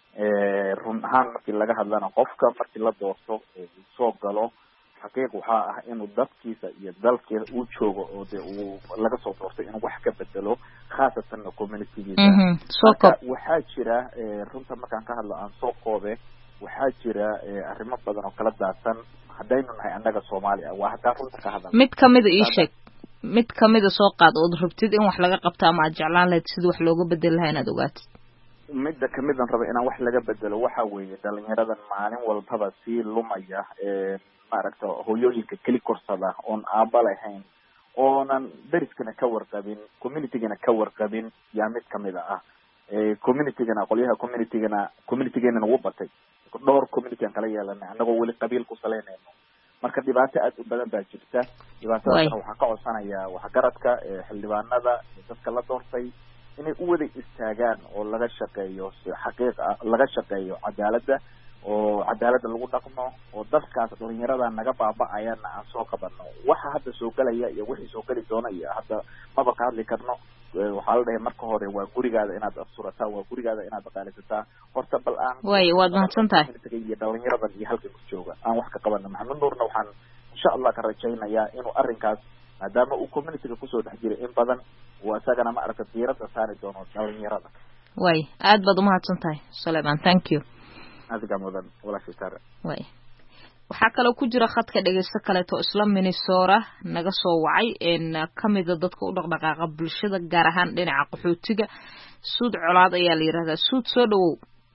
run ahaan markii laga hadlana qofka markii la doorto soo galo xaqiiq waxaa ah inuu dadkiisa iyo dalkeeda uu joogo oo de uu laga soo doortay inuu wax ka bedelo khaasatanna communitygiisa marka waxaa jira runta markaan ka hadlo aan soo koobe waxaa jira arrimo badan oo kala daadsan haddaynu nahay annaga soomaali ah waa haddaan runta ka hadalno mid kamida ii sheeg mid kamida soo qaad ood rabtid in wax laga qabto ama aad jeclaan lahayd sidii wax looga bedeli lahaa inaad ogaatid midda kamidan raba inaan wax laga bedelo waxa weeye dhalinyaradan maalin walbaba sii lumaya maaragta hooyooyinka keli korsada oon aaba lahayn oonan dariskana ka warqabin communitygana ka warqabin yaa mid kamida ah communitygana qolyaha communitygana communitygeenana wuu batay dhowr community aan kala yeelanay annagoo weli qabiil ku salaynayno marka dhibaato aad u badan baa jirta dhibaatadaasna waxaan ka codsanayaa waxgaradka xildhibaanada dadka la doortay inay u wada istaagaan oo laga shaqeeyo xaqiiqa laga shaqeeyo cadaaladda oo cadaaladda lagu dhaqmo oo dadkaas dhalinyarada naga baaba'ayana aan soo qabano waxa hadda soo galaya iyo wixii soo gali doona iyo hadda maba ka hadli karno waxaa la dhahay marka hore waa gurigaada inaad absurataa waa gurigaada inaad dhaqaalisataa horta bal aan way waad mahadsan tahay iyo dhalinyaradan iyo halkan ku jooga aan wax ka qabano maxamed nuurna waxaan insha allah ka rajaynayaa inuu arrinkaas maadaama uu communityga kusoo dhex jiray in badan uu isagana ma aragta diiradda saari doono dhalinyarada way aad baad umahadsan tahay Suleymaan thank you adiga mudan walaashay sare way waxaa kaloo ku jira khadka dhegeysto kaleeto isla Minnesota naga soo wacay in kamida dadka u dhaqdhaqaaqa bulshada gaar ahaan dhinaca qaxootiga suud colaad ayaa la yiraahdaa suud soo dhawow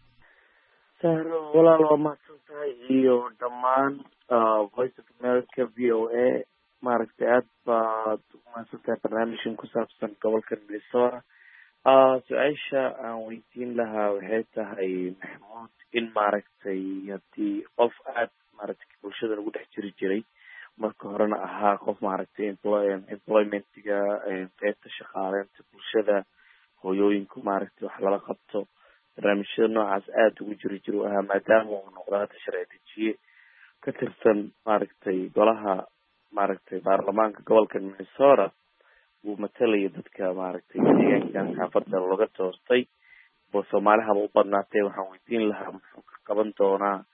sahro walaal waa mahadsan tahay iyo dhammaan Voice of America V O A maaragtay aad baad umahadsan tahay barnaamijkan ku saabsan gobolka Minnesota su-aasha aan weydiin lahaa waxay tahay maxamuud in maaragtay haddii qof aad maaragtay bulshada lagu dhex jiri jiray marka horena ahaa qof maaragtay employmentiga qeybta shaqaaleynta bulshada hooyooyinku maaragtay wax lala qabto barnaamijyada noocaas aada ugu jiri jir u ahaa maadaama uu noqdaa hadda sharci dejiye ka tirsan maaragtay golaha maaragtay baarlamaanka gobolka Minnesota uu matalaya dadka maaragtay deegaankan xaafadda looga doortay oo Soomaalihaba u badnaatay waxaan weydiin lahaa muxuu ka qaban doonaa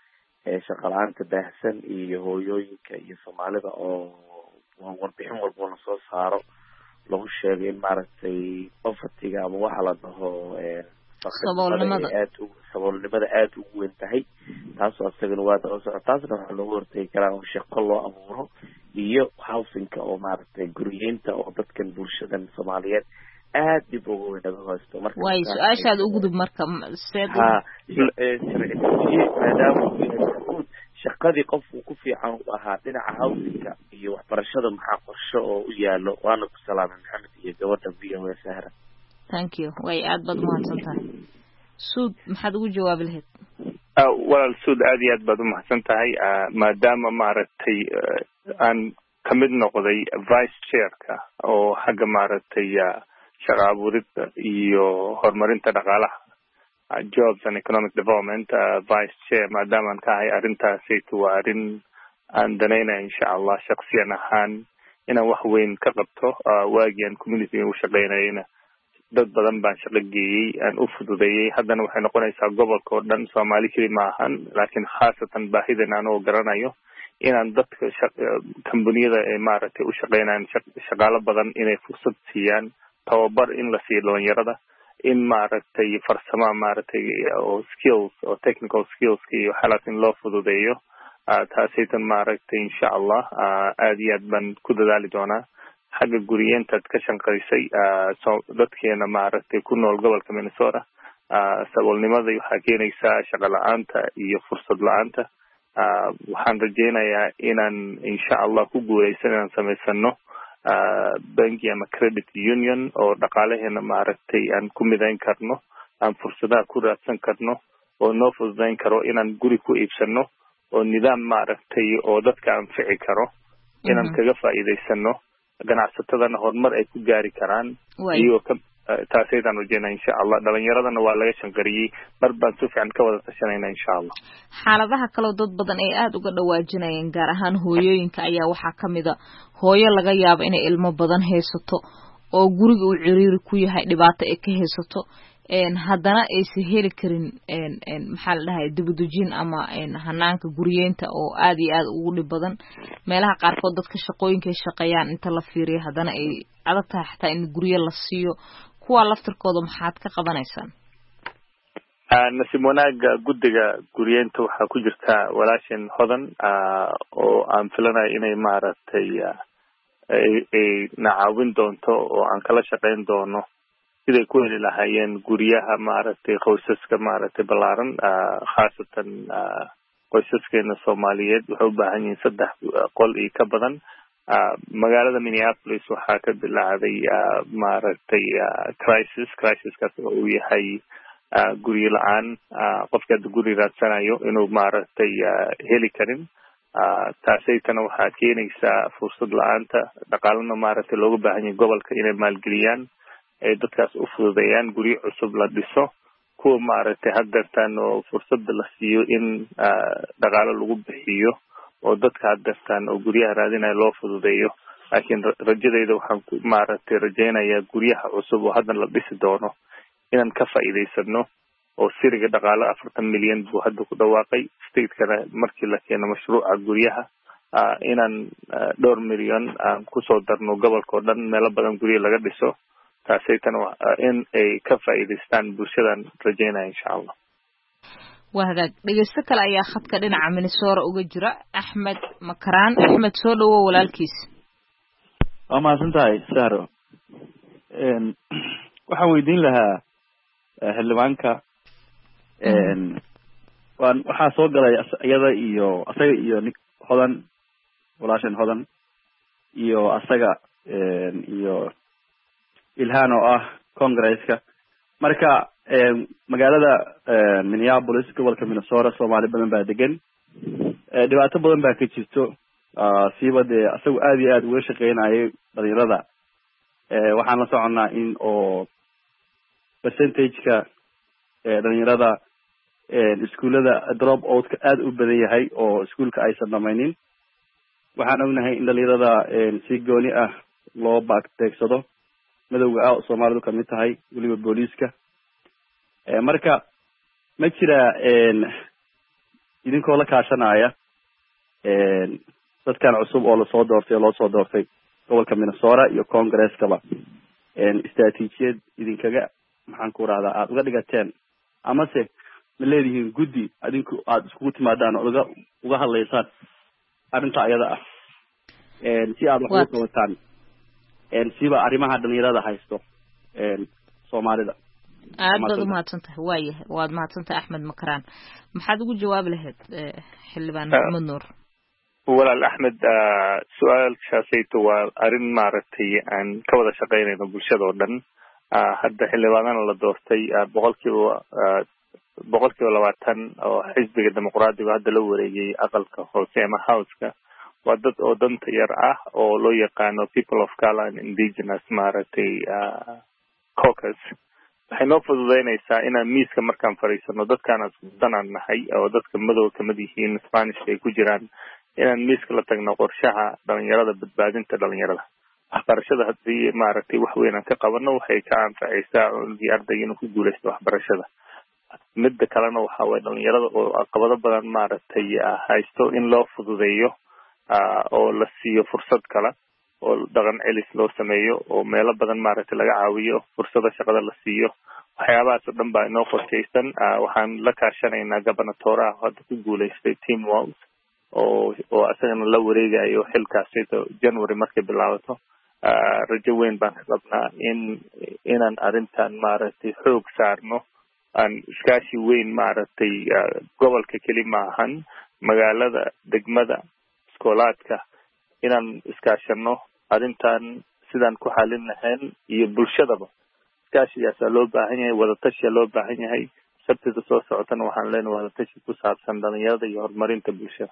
shaqa la-aanta baahsan iyo hooyooyinka iyo soomaalida oo warbixin walbo la soo saaro lagu sheegay in maaragtay povertyga ama waxa la dhaho saboolnimada aad u saboolnimada aada ugu weyn tahay taasoo asagana waa daba soco taasna waxaa looga hortegi karaa oo shaqo loo abuuro iyo housingka oo maaragtay guriyeynta oo dadkan bulshadan soomaaliyeed aad dib uga weyn naga haysto marka way su-aashaad u gudub marka seed ha sharci maadaama uu shaqadii qofku ku fiican u ahaa dhinaca housingka iyo waxbarashada maxaa qorshe oo u yaalo waana ku salaamay maxamed iyo gabadha v o a sahra thank you way aad baad umahadsan tahay suud maxaad ugu jawaabi lahayd walaal suud aad iyo aad baad umahadsan tahay maadaama maaragtay aan kamid noqday vice chairka oo xagga maaragtay shaqa abuurida iyo horumarinta dhaqaalaha jobs and economic development vice chair maadaama aan ka ahay arrintaasaytu waa arrin aan danaynaya insha allah shaksiyan ahaan inaan wax weyn ka qabto waagii aan community u shaqaynayna dad badan baan shaqo geeyey aan u fududeeyey haddana waxay noqonaysaa gobolka oo dhan soomaali keli ma ahan laakiin khaasatan baahidan anoo garanayo inaan dadka kambaniyada ee maaragtay u shaqaynayaan shaqaalo badan inay fursad siiyaan tababar in la siiyo dhalinyarada in maaragtay farsama maaragtay oo skills oo technical skillska iyo waxaalaas in loo fududeeyo taasaytan maaragtay insha allah aada iyo aad baan ku dadaali doonaa xagga guriyeentaad ka shanqaysay so dadkeena maaragtay ku nool gobolka minnesota saboolnimada waxaa keenaysaa shaqa la-aanta iyo fursad la-aanta waxaan rajeynayaa inaan insha allah ku guuleysan inaan samaysano banki ama credit union oo dhaqaalaheena maaragtay aan ku midayn karno aan fursadaha ku raadsan karno oo noo fududayn karo inaan guri ku iibsano oo nidaam maaragtay oo dadka anfici karo inaan kaga faa'iidaysano ganacsatadana horumar ay ku gaari karaan iyo taasaydaan rajeynaa insha allah dhalinyaradana waa laga shanqariyey mar baan si fiican ka wada tashanayna insha allah xaaladaha kaleo dad badan ay aada uga dhawaajinayeen gaar ahaan hooyooyinka ayaa waxaa kamid a hooyo laga yaabo inay ilmo badan haysato oo guriga uu ciriiri ku yahay dhibaato ay ka haysato haddana aysan heli karin maxaa la dhahay dibudejin ama hanaanka guriyeynta oo aada iyo aada ugu dhib badan meelaha qaarkood dadka shaqooyinka ay shaqeeyaan inta la fiiriyo haddana ay adag tahay xataa in guryo la siiyo kuwaa laftirkooda maxaad ka qabanaysaan nasiib wanaaga guddiga guriyeynta waxaa ku jirta walaashan hodan oo aan filanayo inay maaragtay ay na caawin doonto oo aan kala shaqayn doono siday ku heli lahaayeen guryaha maaragtay qoysaska maaragtay ballaaran khaasatan qoysaskeena soomaaliyeed waxay u baahan yihiin saddex qol iyo ka badan magaalada minneapolis waxaa ka bilaacday maaragtay crisis crisiskaas oo uu yahay guryo la-aan qofka hadda guri raadsanayo inuu maaragtay heli karin taasaytana waxaa keenaysaa fursad la-aanta dhaqaalana maaragtay looga baahan yahay gobolka inay maalgeliyaan ay dadkaas u fududeeyaan guryo cusub la dhiso kuwa maaragtay haddeertaan oo fursada la siiyo in dhaqaalo lagu bixiyo oo dadka haddeertaan oo guryaha raadinaya loo fududeeyo laakiin rajadayda waxaan ku maaragtay rajaynayaa guryaha cusub oo haddan la dhisi doono inaan ka faa'iidaysano oo siriga dhaqaalo afartan milyan buu hadda ku dhawaaqay stateskana markii la keeno mashruuca guryaha inaan dhowr milyan aan kusoo darno gobolka oo dhan meelo badan guryo laga dhiso taasaytan in ay ka faa'iidaystaan bulshadan rajeynaya insha allah waa hagaag dhegeysto kale ayaa khadka dhinaca minnesota uga jira axmed makaraan axmed soo dhawow walaalkiis waa mahadsan tahay sahro waxaan weydiin lahaa xildhibaanka waan waxaa soo galay iyada iyo asaga iyo nin hodan walaashan hodan iyo asaga iyo ilhaan oo ah congresska marka magaalada minneapolis gobolka minnesota soomaali badan baa degan dhibaato badan baa ka jirto siiba dee asaga aada iyo aada uga shaqeynayay dhalinyarada waxaan la soconnaa in oo percentageka dhalinyarada iskuullada drop outka aada u badan yahay oo iskuolka aysan dhamaynin waxaan ognahay in dhalinyarada si gooni ah loo baagteegsado madowga ah soomaalidu kamid tahay weliba booliiska marka ma jira idinkoo la kaashanaya dadkan cusub oo lasoo doortay oo loo soo doortay gobolka Minnesota iyo Congress-kaba istaraatiijiyad idinkaga maxaan ku raahdaa aad uga dhigateen amase ma leedihiin guddi adinku aad iskugu timaadaan oo uga uga hadlaysaan arrinta ayada ah si aad wax uga qabataan siba arrimaha dhalinyarada haysto Soomaalida aad baad u mahadsantahay waayahay waad mahadsantahay Axmed Makaraan maxaad ugu jawaabi lahayd xildhibaan Maxamed Nuur walaal Axmed su-aashaasayto waa arrin maaragtay aan ka wada shaqaynayno bulshada oo dhan hadda xildhibaanana la doortay boqolkiiba boqolkiiba labaatan oo xisbiga dimuqraadiga hadda la wareegay aqalka hoose ama houseka waa dad oo danta yar ah oo loo yaqaano people of color and indigenous maaragtay caucus waxay noo fududeynaysaa inaan miiska markaan fadhiisano dadkaan danaan nahay oo dadka madow kamid yihiin Spanishka ay ku jiraan inaan miiska la tagno qorshaha dhalinyarada badbaadinta dhalinyarada waxbarashada haddii maaragtay wax weyn aan ka qabano waxay ka anfacaysaa unugii ardayga inuu ku guuleysto waxbarashada midda kalena waxaa waye dhalinyarada oo caqabado badan maaragtay haysto in loo fududeeyo oo la siiyo fursad kale oo dhaqan celis loo sameeyo oo meelo badan maaragtay laga caawiyo fursada shaqada la siiyo waxyaabahaas oo dhan baa inoo qorshaysan waxaan la kaashanaynaa gobernatoraha hadda ku guuleystay Tim Walz oo oo asagana la wareegayo xilkaasayto January markay bilaabato rajo weyn baan qabnaa in inaan arrintan maaragtay xoog saarno aan iskaashi weyn maaragtay gobolka keli maahan magaalada degmada iskoolaadka inaan iskaashano arrintan sidaan ku xalin lahayn iyo bulshadaba iskaashigaasaa loo baahan yahay wadatashiya loo baahan yahay sabtida soo socotana waxaan leenahay wadatashi ku saabsan dhalinyarada iyo horumarinta bulshada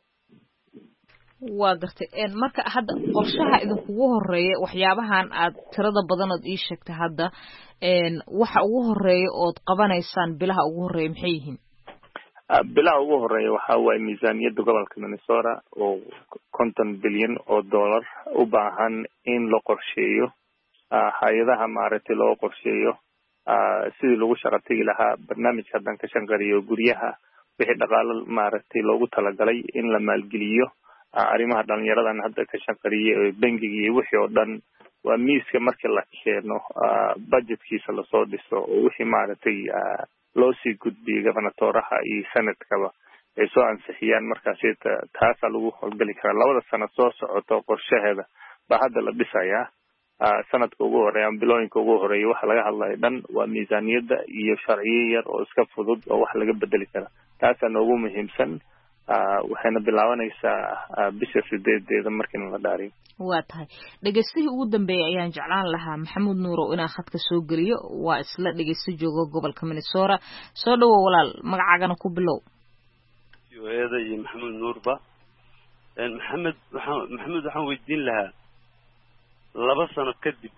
waa gartay marka hadda qorshaha idinkugu horeeya waxyaabahan aad tirada badan ood ii sheegtay hadda waxa ugu horeeya ood qabanaysaan bilaha ugu horeeya maxay yihiin bilaha ugu horeeya waxaa waaye miisaaniyadda gobolka Minnesota oo konton bilyan oo dollar u baahan in la qorsheeyo hay-adaha maaragtay loo qorsheeyo sidii lagu shaqo tegi lahaa barnaamij haddan ka shanqariyo guryaha wixii dhaqaalo maaragtay loogu talagalay in la maalgeliyo arrimaha dhalinyaradan hadda ka shaqariyay bangiga iyo wixii oo dhan waa miiska markii la keeno budgetkiisa lasoo dhiso oo wixii maaragtay loo sii gudbiyay gobernatoraha iyo sanadkaba ay soo ansixiyaan markaasi taasaa lagu howlgeli karaa labada sano soo socoto qorshaheeda baa hadda la dhisayaa sanadka ugu horeeya bilooyinka ugu horeeya waxa laga hadlayo dhan waa miisaaniyadda iyo sharciyo yar oo iska fudud oo wax laga bedeli kara taasaa noogu muhiimsan waxayna bilaabanaysaa bisha sideedeeda markiina la dhaariyo waa tahay dhegeystihii ugu dambeeyay ayaan jeclaan lahaa Maxamed Nuur oo inaan khadka soo geliyo waa isla dhegeysto joogo gobolka Minnesota soo dhawo walaal magacaagana ku bilow hooyada iyo Maxamed Nuurba maxamed waxaan maxamed waxaan weydiin lahaa laba sano kadib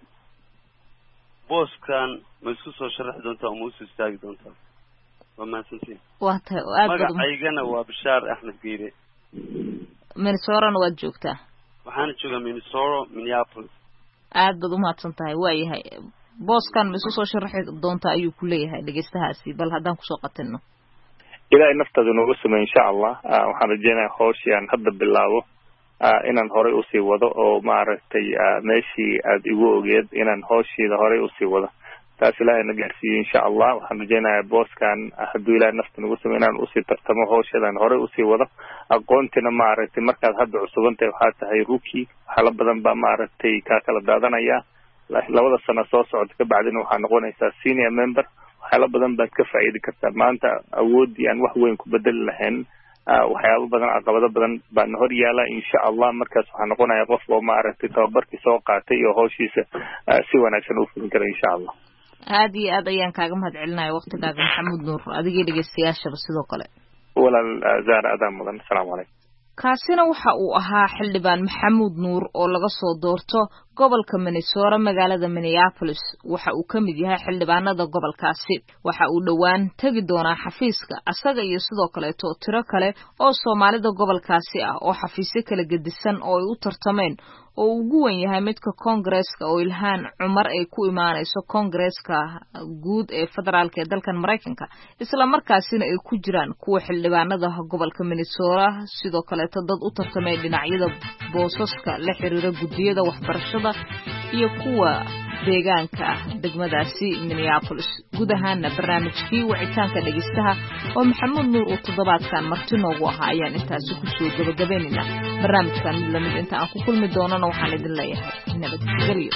booskan ma isku soo sharaxi doontaa ama isu istaagi doontaa waa mahadsantiin waa tahay oo aad badan magacaygana waa Bishaar Axmed Geire Minnesota waad joogtaa waxaan joogaa Minnesota Minneapolis aad baad u mahadsan tahay waayahay booskan ma isu soo sharaxi doontaa ayuu ku leeyahay dhegeystahaasi bal haddaan kusoo qatanno ilaahay naftaada noogu sameeyo insha Allah waxaan rajeynayaa hawshii aan hadda bilaabo inaan horey usii wado oo maaragtay meeshii aad igu ogeed inaan hawshiida horey usii wado taas ilaahay na gaarsiiyo insha Allah waxaan rajeynayaa booskan hadduu ilaahay nafta nagu sameeyo inaan usii tartamo hawshadan horey usii wado aqoontina maaragtay markaad hadda cusubantahay waxaa tahay rookie waxyaalo badan baa maaragtay kaa kala daadanaya labada sano soo socota ka bacdina waxaa noqonaysaa senior member waxyaalo badan baad ka faa'iidi kartaa maanta awoodii aan wax weyn ku bedeli lahayn waxyaabo badan caqabado badan baan hor yaala insha Allah markaas waxaa noqonaya qof oo maaragtay tababarkii soo qaatay iyo hawshiisa si wanaagsan u fulin kara insha Allah aad iyo aad ayaan kaaga mahadcelinayaa waqtigaaga Maxamed Nuur adigii dhegeystayaashaba sidoo kale walaal Zaara adaa mudan assalaamu calaykum kaasina waxa uu ahaa xildhibaan Maxamed Nuur oo laga soo doorto gobolka Minnesota magaalada Minneapolis waxa uu ka mid yahay xildhibaanada gobolkaasi waxa uu dhawaan tagi doonaa xafiiska asaga iyo sidoo kale tiro kale oo Soomaalida gobolkaasi ah oo xafiisyo kala gedisan oo ay u tartameen oo ugu weyn yahay midka Congress-ka oo Ilhaan Cumar ay ku imaanayso Congress-ka guud ee federaalka ee dalkan Mareykanka isla markaasina ay ku jiraan kuwa xildhibaanada gobolka Minnesota sidoo kale dad u tartamay dhinacyada boosaska la xiriira gudiyada waxbarashada iyo kuwa deegaanka degmadaasi Minneapolis guud ahaana barnaamijkii wicitaanka dhageystaha oo Maxamed Nuur uu toddobaadkan marti noogu ahaa ayaan intaasi ku soo gabagabeynaa barnaamijkan mid lamid inta aan ku kulmi doonana waxaan idin leeyahay nabadgelyo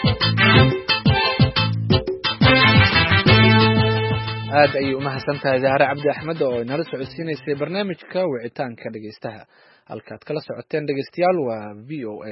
aad ayuu u mahadsantahay Zahra Cabdi Axmed oo inala socodsiinaysay barnaamijka wicitaanka dhageystaha halkaad kala socoteen dhageystayaal waa V O A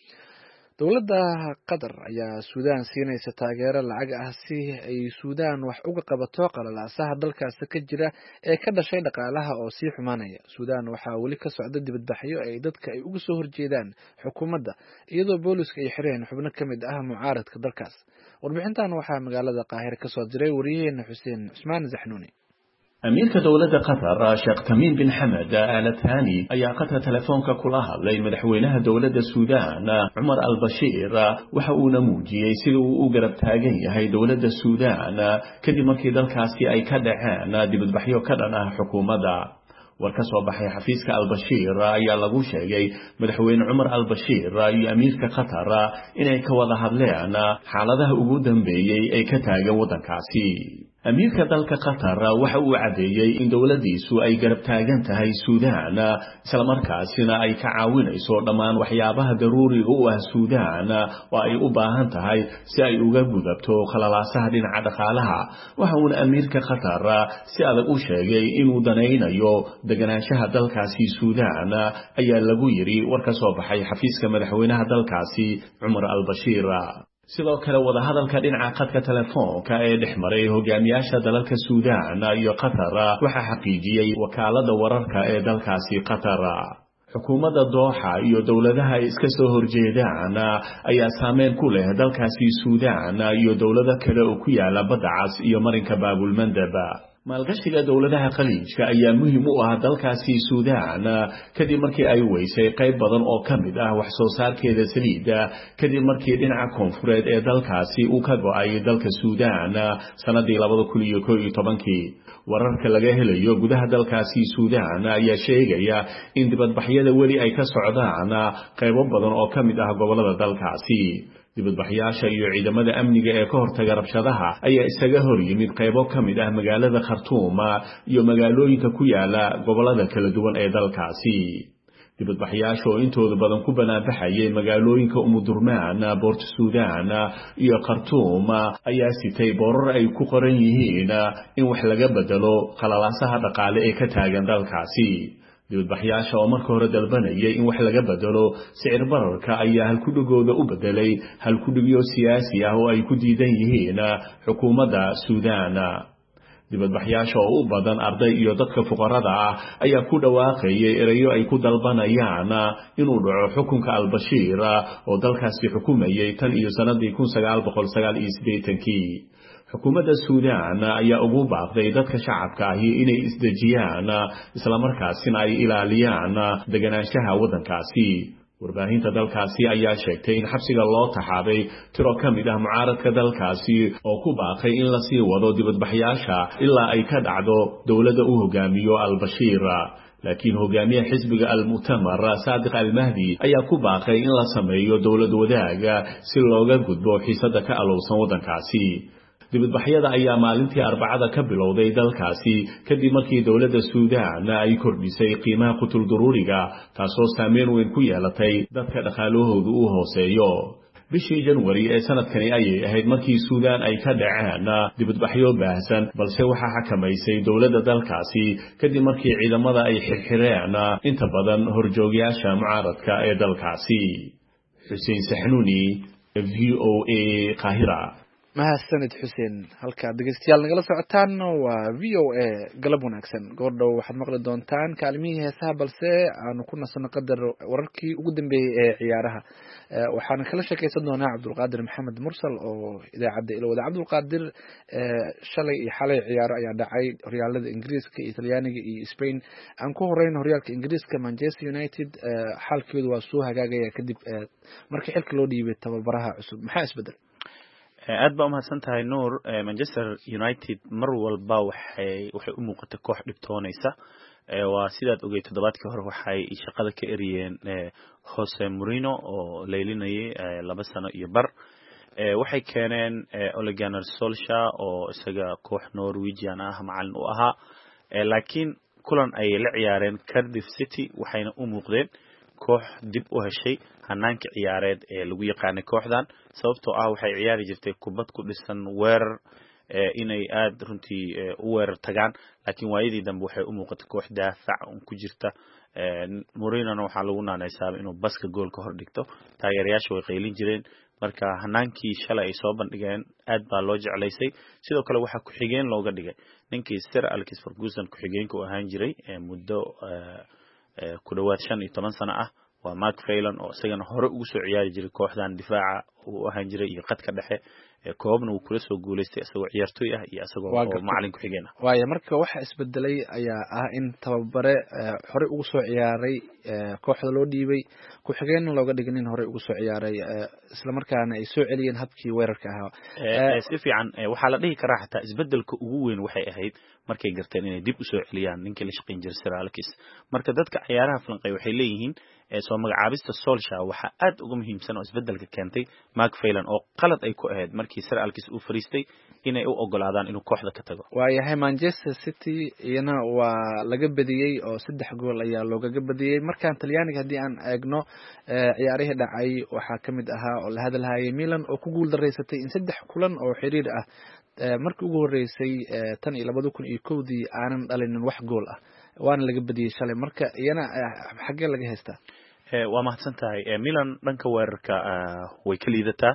dowladda Qatar ayaa Suudaan siinaysa taageero lacag ah si ay Suudaan wax uga qabato qalalaasaha dalkaasi ka jira ee ka dhashay dhaqaalaha oo sii xumaanaya Suudaan waxa wali ka socda dibadbaxyo ay dadka ay uga soo horjeedaan xukuumadda iyadoo booliska ay xireen xubno ka mid ah mucaaradka dalkaas warbixintan waxaa magaalada Qaahire ka soo diray wariyaheena Xuseen Cusmaan Zaxnuuni أميرك دولة قطر شيخ تميم بن حمد آل ثاني أي قطر تلفونك كلها لي مدحوينها دولة السودان عمر البشير وحاول موجي يسيروا أقرب تاجي هاي دولة السودان كدي مركي دالكاسي أي كدعان دي بدبحيو كدنا حكومة دا warkasoo baxay xafiiska al-Bashir ayaa lagu sheegay madaxweyne Umar al-Bashir iyo amiirka Qatar inay ka wada hadleen xaaladaha ugu dambeeyay ee ka taagan wadankaasi amiirka dalka Qatar waxa uu cadeeyay in dawladiisu ay garab taagan tahay Suudaan isla markaasina ay ka caawinayso dhammaan waxyaabaha daruuriga u ah Suudaan oo ay u baahan tahay si ay uga gudubto khalalaasaha dhinaca dhaqaalaha waxa uu amiirka Qatar si adag u sheegay inuu danaynayo deganaanshaha dalkaasi Suudaan ayaa lagu yiri war ka soo baxay xafiiska madaxweynaha dalkaasi Umar al-Bashir sidoo kale wada hadalka dhinaca qadka telefoonka ee dhexmaray hogaamiyaasha dalalka Suudaan iyo Qatar waxa xaqiijiyay wakaalada wararka ee dalkaasi Qatar xukuumadda Dooxa iyo dawladaha iska soo horjeedaan ayaa saameyn ku leh dalkaasi Suudaan iyo dawlado kale oo ku yaala badda cas iyo marinka Baabul Mandab maalgashiga dawladaha khaliijka ayaa muhiim u ah dalkaasi Suudaan kadib markii ay weysay qayb badan oo kamid ah wax soo saarkeeda saliidda kadib markii dhinaca koonfureed ee dalkaasi uu ka go'ay dalka Suudaan sanadii laba kun iyo koob iyo toban wararka laga helayo gudaha dalkaasi Suudaan ayaa sheegaya in dibadbaxyada weli ay ka socdaan qaybo badan oo kamid ah gobolada dalkaasi dibadbaxyaasha iyo ciidamada amniga ee ka hortaga rabshadaha ayaa isaga hor yimid qaybo kamid ah magaalada Khartoum iyo magaalooyinka ku yaala gobolada kala duwan ee dalkaasi dibadbaxyaasha oo intooda badan ku banaabaxayay magaalooyinka Umudurmaan Port Sudan iyo Khartoum ayaa sitay boorar ay ku qoran yihiin in wax laga bedelo khalalaasaha dhaqaale ee ka taagan dalkaasi dibadbaxyaasha oo marka hore dalbanayay in wax laga bedelo sicir bararka ayaa halkudhigooda u bedelay halkudhigyo siyaasi ah oo ay ku diidan yihiin xukuumadda Suudaan dibadbaxyaasha oo u badan arday iyo dadka fuqarada ah ayaa ku dhawaaqayay erayo ay ku dalbanayaan inuu dhaco xukunka al-Bashir oo dalkaasi xukumayay tan iyo sanadii kun sagaal boqol sagaal iyo siddeetan xukuumadda Suudaan ayaa ugu baaqday dadka shacabka ah inay isdejiyaan isla markaasina ay ilaaliyaan deganaanshaha wadankaasi warbaahinta dalkaasi ayaa sheegtay in xabsiga loo taxaabay tiro kamid ah mucaaradka dalkaasi oo ku baaqay in la sii wado dibadbaxyaasha ilaa ay ka dhacdo dawladda uu hogaamiyo al-Bashir laakiin hogaamiyaha xisbiga al-Mu'tamar Sadiq al-Mahdi ayaa ku baaqay in la sameeyo dawlad wadaaga si looga gudbo xiisada ka alowsan wadankaasi dibadbaxyada ayaa maalintii arbacada ka bilowday dalkaasi kadib markii dawladda Suudaan ay kordhisay qiimaha qutul daruuriga taasoo saameyn weyn ku yeelatay dadka dhaqaalahoodu u hooseeyo bishii January ee sanadkani ayay ahayd markii Suudaan ay ka dhaceen dibadbaxyo baahsan balse waxa xakamaysay dawladda dalkaasi kadib markii ciidamada ay xirxireen inta badan horjoogayaasha mucaaradka ee dalkaasi Xuseen Saxnuuni V O A Qaahira mahadsanid xuseen halkaad dhegeystayaal nagala socotaan waa v o a galab wanaagsan goordhow waxaad maqli doontaan kaalimihii heesaha balse aanu ku nasano qadar wararkii ugu dambeeyey ee ciyaaraha waxaana kala sheekeysan doonaa cabdulqaadir maxamed mursal oo idaacadda ilowada. cabdulqaadir shalay iyo xalay ciyaaro ayaa dhacay horyaalada ingiriiska iyo talyaaniga iyo spain. aan ku horeyn horyaalka ingiriiska manchester united xaalkeedu waa soo hagaagaya kadib markii xilka loo dhiibay tababaraha cusub. maxaa isbedel? aad baa umahadsan tahay nuur. manchester united mar walba waxay waxay u muuqata koox dhibtoonaysa. waa sidaad ogey toddobaadkii hore waxay shaqada ka eriyeen Jose Mourinho oo leylinayay laba sano iyo bar. waxay keeneen Ole Gunnar Solskjaer oo isaga koox Norwegian ah macallin u ahaa. laakiin kulan ay la ciyaareen Cardiff City waxayna u muuqdeen koox dib u heshay hanaanka ciyaareed ee lagu yaqaanay kooxdan, sababtoo ah waxay ciyaari jirtay kubad ku dhisan weerar inay aad runtii u weerar tagaan, laakiin waayadii dambe waxay u muuqatay koox daafac ku jirta. Mourinho waxaa lagu naanaysaa inuu baska gool ka hor dhigto, taageerayaasha way qaylin jireen. marka hanaankii shalay ay soo bandhigeen aad baa loo jeclaysay. sidoo kale waxaa ku xigeen looga dhigay ninkii Sir Alex Ferguson ku xigeenka u ahaan jiray muddo ku dhawaad shan iyo toban sano ah waa Mark Phelan oo isagana hore ugu soo ciyaari jiray kooxdan difaaca uu ahaan jiray iyo qadka dhexe koobna uu kula soo guuleystay isagoo ciyaartoy ah iyo isagoo macallin ku xigeen ah. waayo marka waxa isbedelay ayaa ah in tababare hore ugu soo ciyaaray kooxda loo dhiibay ku xigeenna looga dhigay nin hore ugu soo ciyaaray isla markaana ay soo celiyeen habkii weerarka ahaa. si fiican waxaa la dhihi karaa xataa isbedelka ugu weyn waxay ahayd markay garteen inay dib u soo celiyaan ninkii la shaqayn jiray Sir Alex. marka dadka ciyaaraha falanqay waxay leeyihiin soo magacaabista Solskjaer waxa aad uga muhiimsan oo isbedelka keentay Mark Phelan oo qalad ay ku ahayd markii Sir Alex uu fariistay inay u ogolaadaan inuu kooxda ka tago. waayahay Manchester City iyana waa laga badiyay oo saddex gool ayaa loogaga badiyay. markaan talyaaniga haddii aan eegno ciyaarihii dhacay waxaa kamid ahaa oo la hadalhayay Milan oo ku guul dareysatay in saddex kulan oo xiriir ah markii ugu horeysay tan iyo labada kun iyo kowdii aanan dhalinin wax gool ah, waana laga badiyay shalay. marka iyana xagee laga haystaa? waa mahadsan tahay. Milan dhanka weerarka way ka liidataa,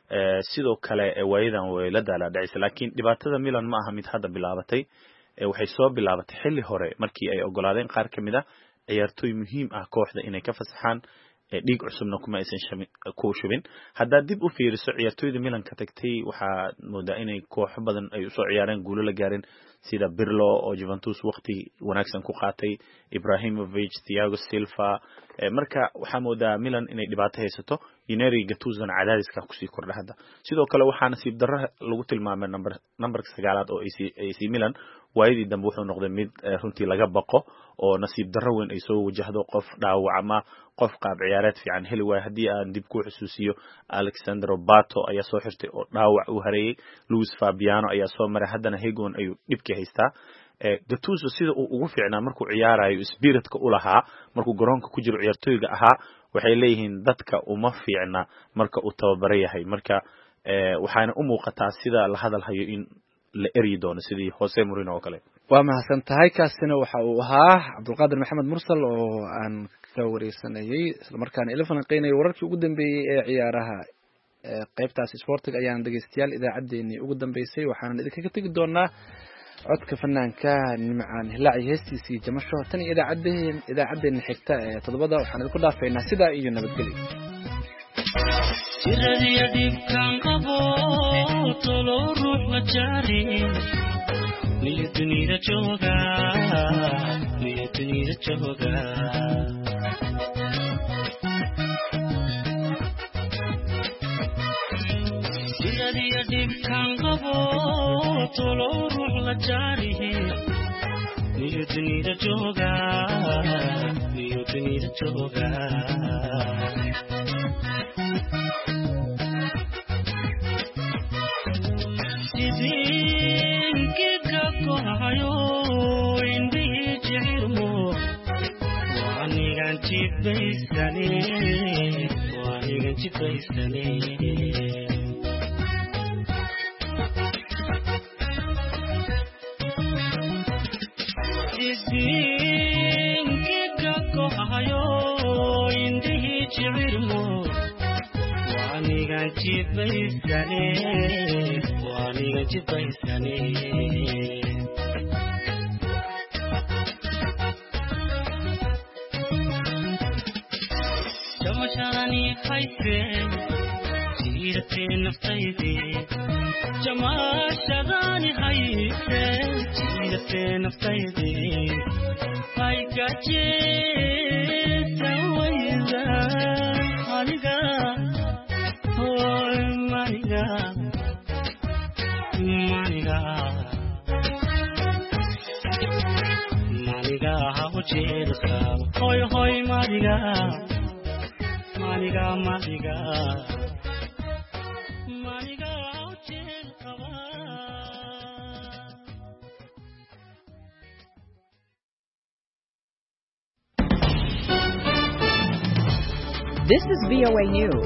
sidoo kale waayadan way la daalaa dhacaysa, laakiin dhibaatada Milan ma aha mid hadda bilaabatay. waxay soo bilaabatay xilli hore markii ay ogolaadeen qaar kamid ah ciyaartoy muhiim ah kooxda inay ka fasaxaan dhiig cusubna kuma aysan ku shubin. haddaad dib u fiiriso ciyaartoyda Milan ka tagtay waxaa moodaa inay kooxo badan ay usoo ciyaareen guulo la gaareen sida Pirlo oo Juventus waqti wanaagsan ku qaatay, Ibrahimovic, Thiago Silva. marka waxaa moodaa Milan inay dhibaato haysato. Yuneri Gattuso cadaadiska ku sii kordha hadda. sidoo kale waxaa nasiib darro lagu tilmaamay number numberka sagaalaad oo A C Milan waayadii dambe wuxuu noqday mid runtii laga baqo oo nasiib darro weyn ay soo wajahdo qof dhaawac ama qof qaab ciyaareed fiican heli waay. haddii aan dib ku xusuusiyo Alexandro Bato ayaa soo xirtay oo dhaawac u hareeyay, Luis Fabiano ayaa soo maray, haddana Higuain ayuu dhibka haystaa. Gattuso sida uu ugu fiicnaa markuu ciyaarayo spiritka u lahaa markuu garoonka ku jiro ciyaartoyga ahaa waxay leeyihiin dadka uma fiicna marka uu tababare yahay. marka waxaana u muuqataa sida la hadalhayo in la eryi doono sidii Jose Mourinho oo kale. waa mahadsan tahay. kaasina waxa uu ahaa Cabdulqaadir Maxamed Mursal oo aan ka wareysanayay isla markaana ila falanqeynayay wararkii ugu dambeeyay ee ciyaaraha qaybtaas sportiga ayaan dhageystayaal idaacadeennii ugu dambeysay. waxaan idinkaga tegi doonaa codka fanaanka nimcaan hilaaci heestiisii jamasho tan iyo idaacadeen idaacadeena xigta ee todobada waxaan idinku dhaafaynaa sidaa iyo nabadgelyo. jiradiya dhibkan qabo tolo ruux la jaarin miyo dunida jooga miyo dunida jooga jiradiya dhibkan qabo tolo ruux la jaarin miyo dunida jooga miyo dunida jooga sidinkiga kohayo indhihi jecirmo waanigan jibaysane waanigan jibaysane sidinkiga kohayo indhihi jecirmo waanigan waanigan jibaysane waanigan jibaysane jamashadani hayse jiirate naftayde jamashadani hayse jiirate naftayde haygaje sawayda maniga hoy maniga maniga maniga hawjeelka hoy hoy maniga maniga maniga maniga hawjeelka This is V O A News.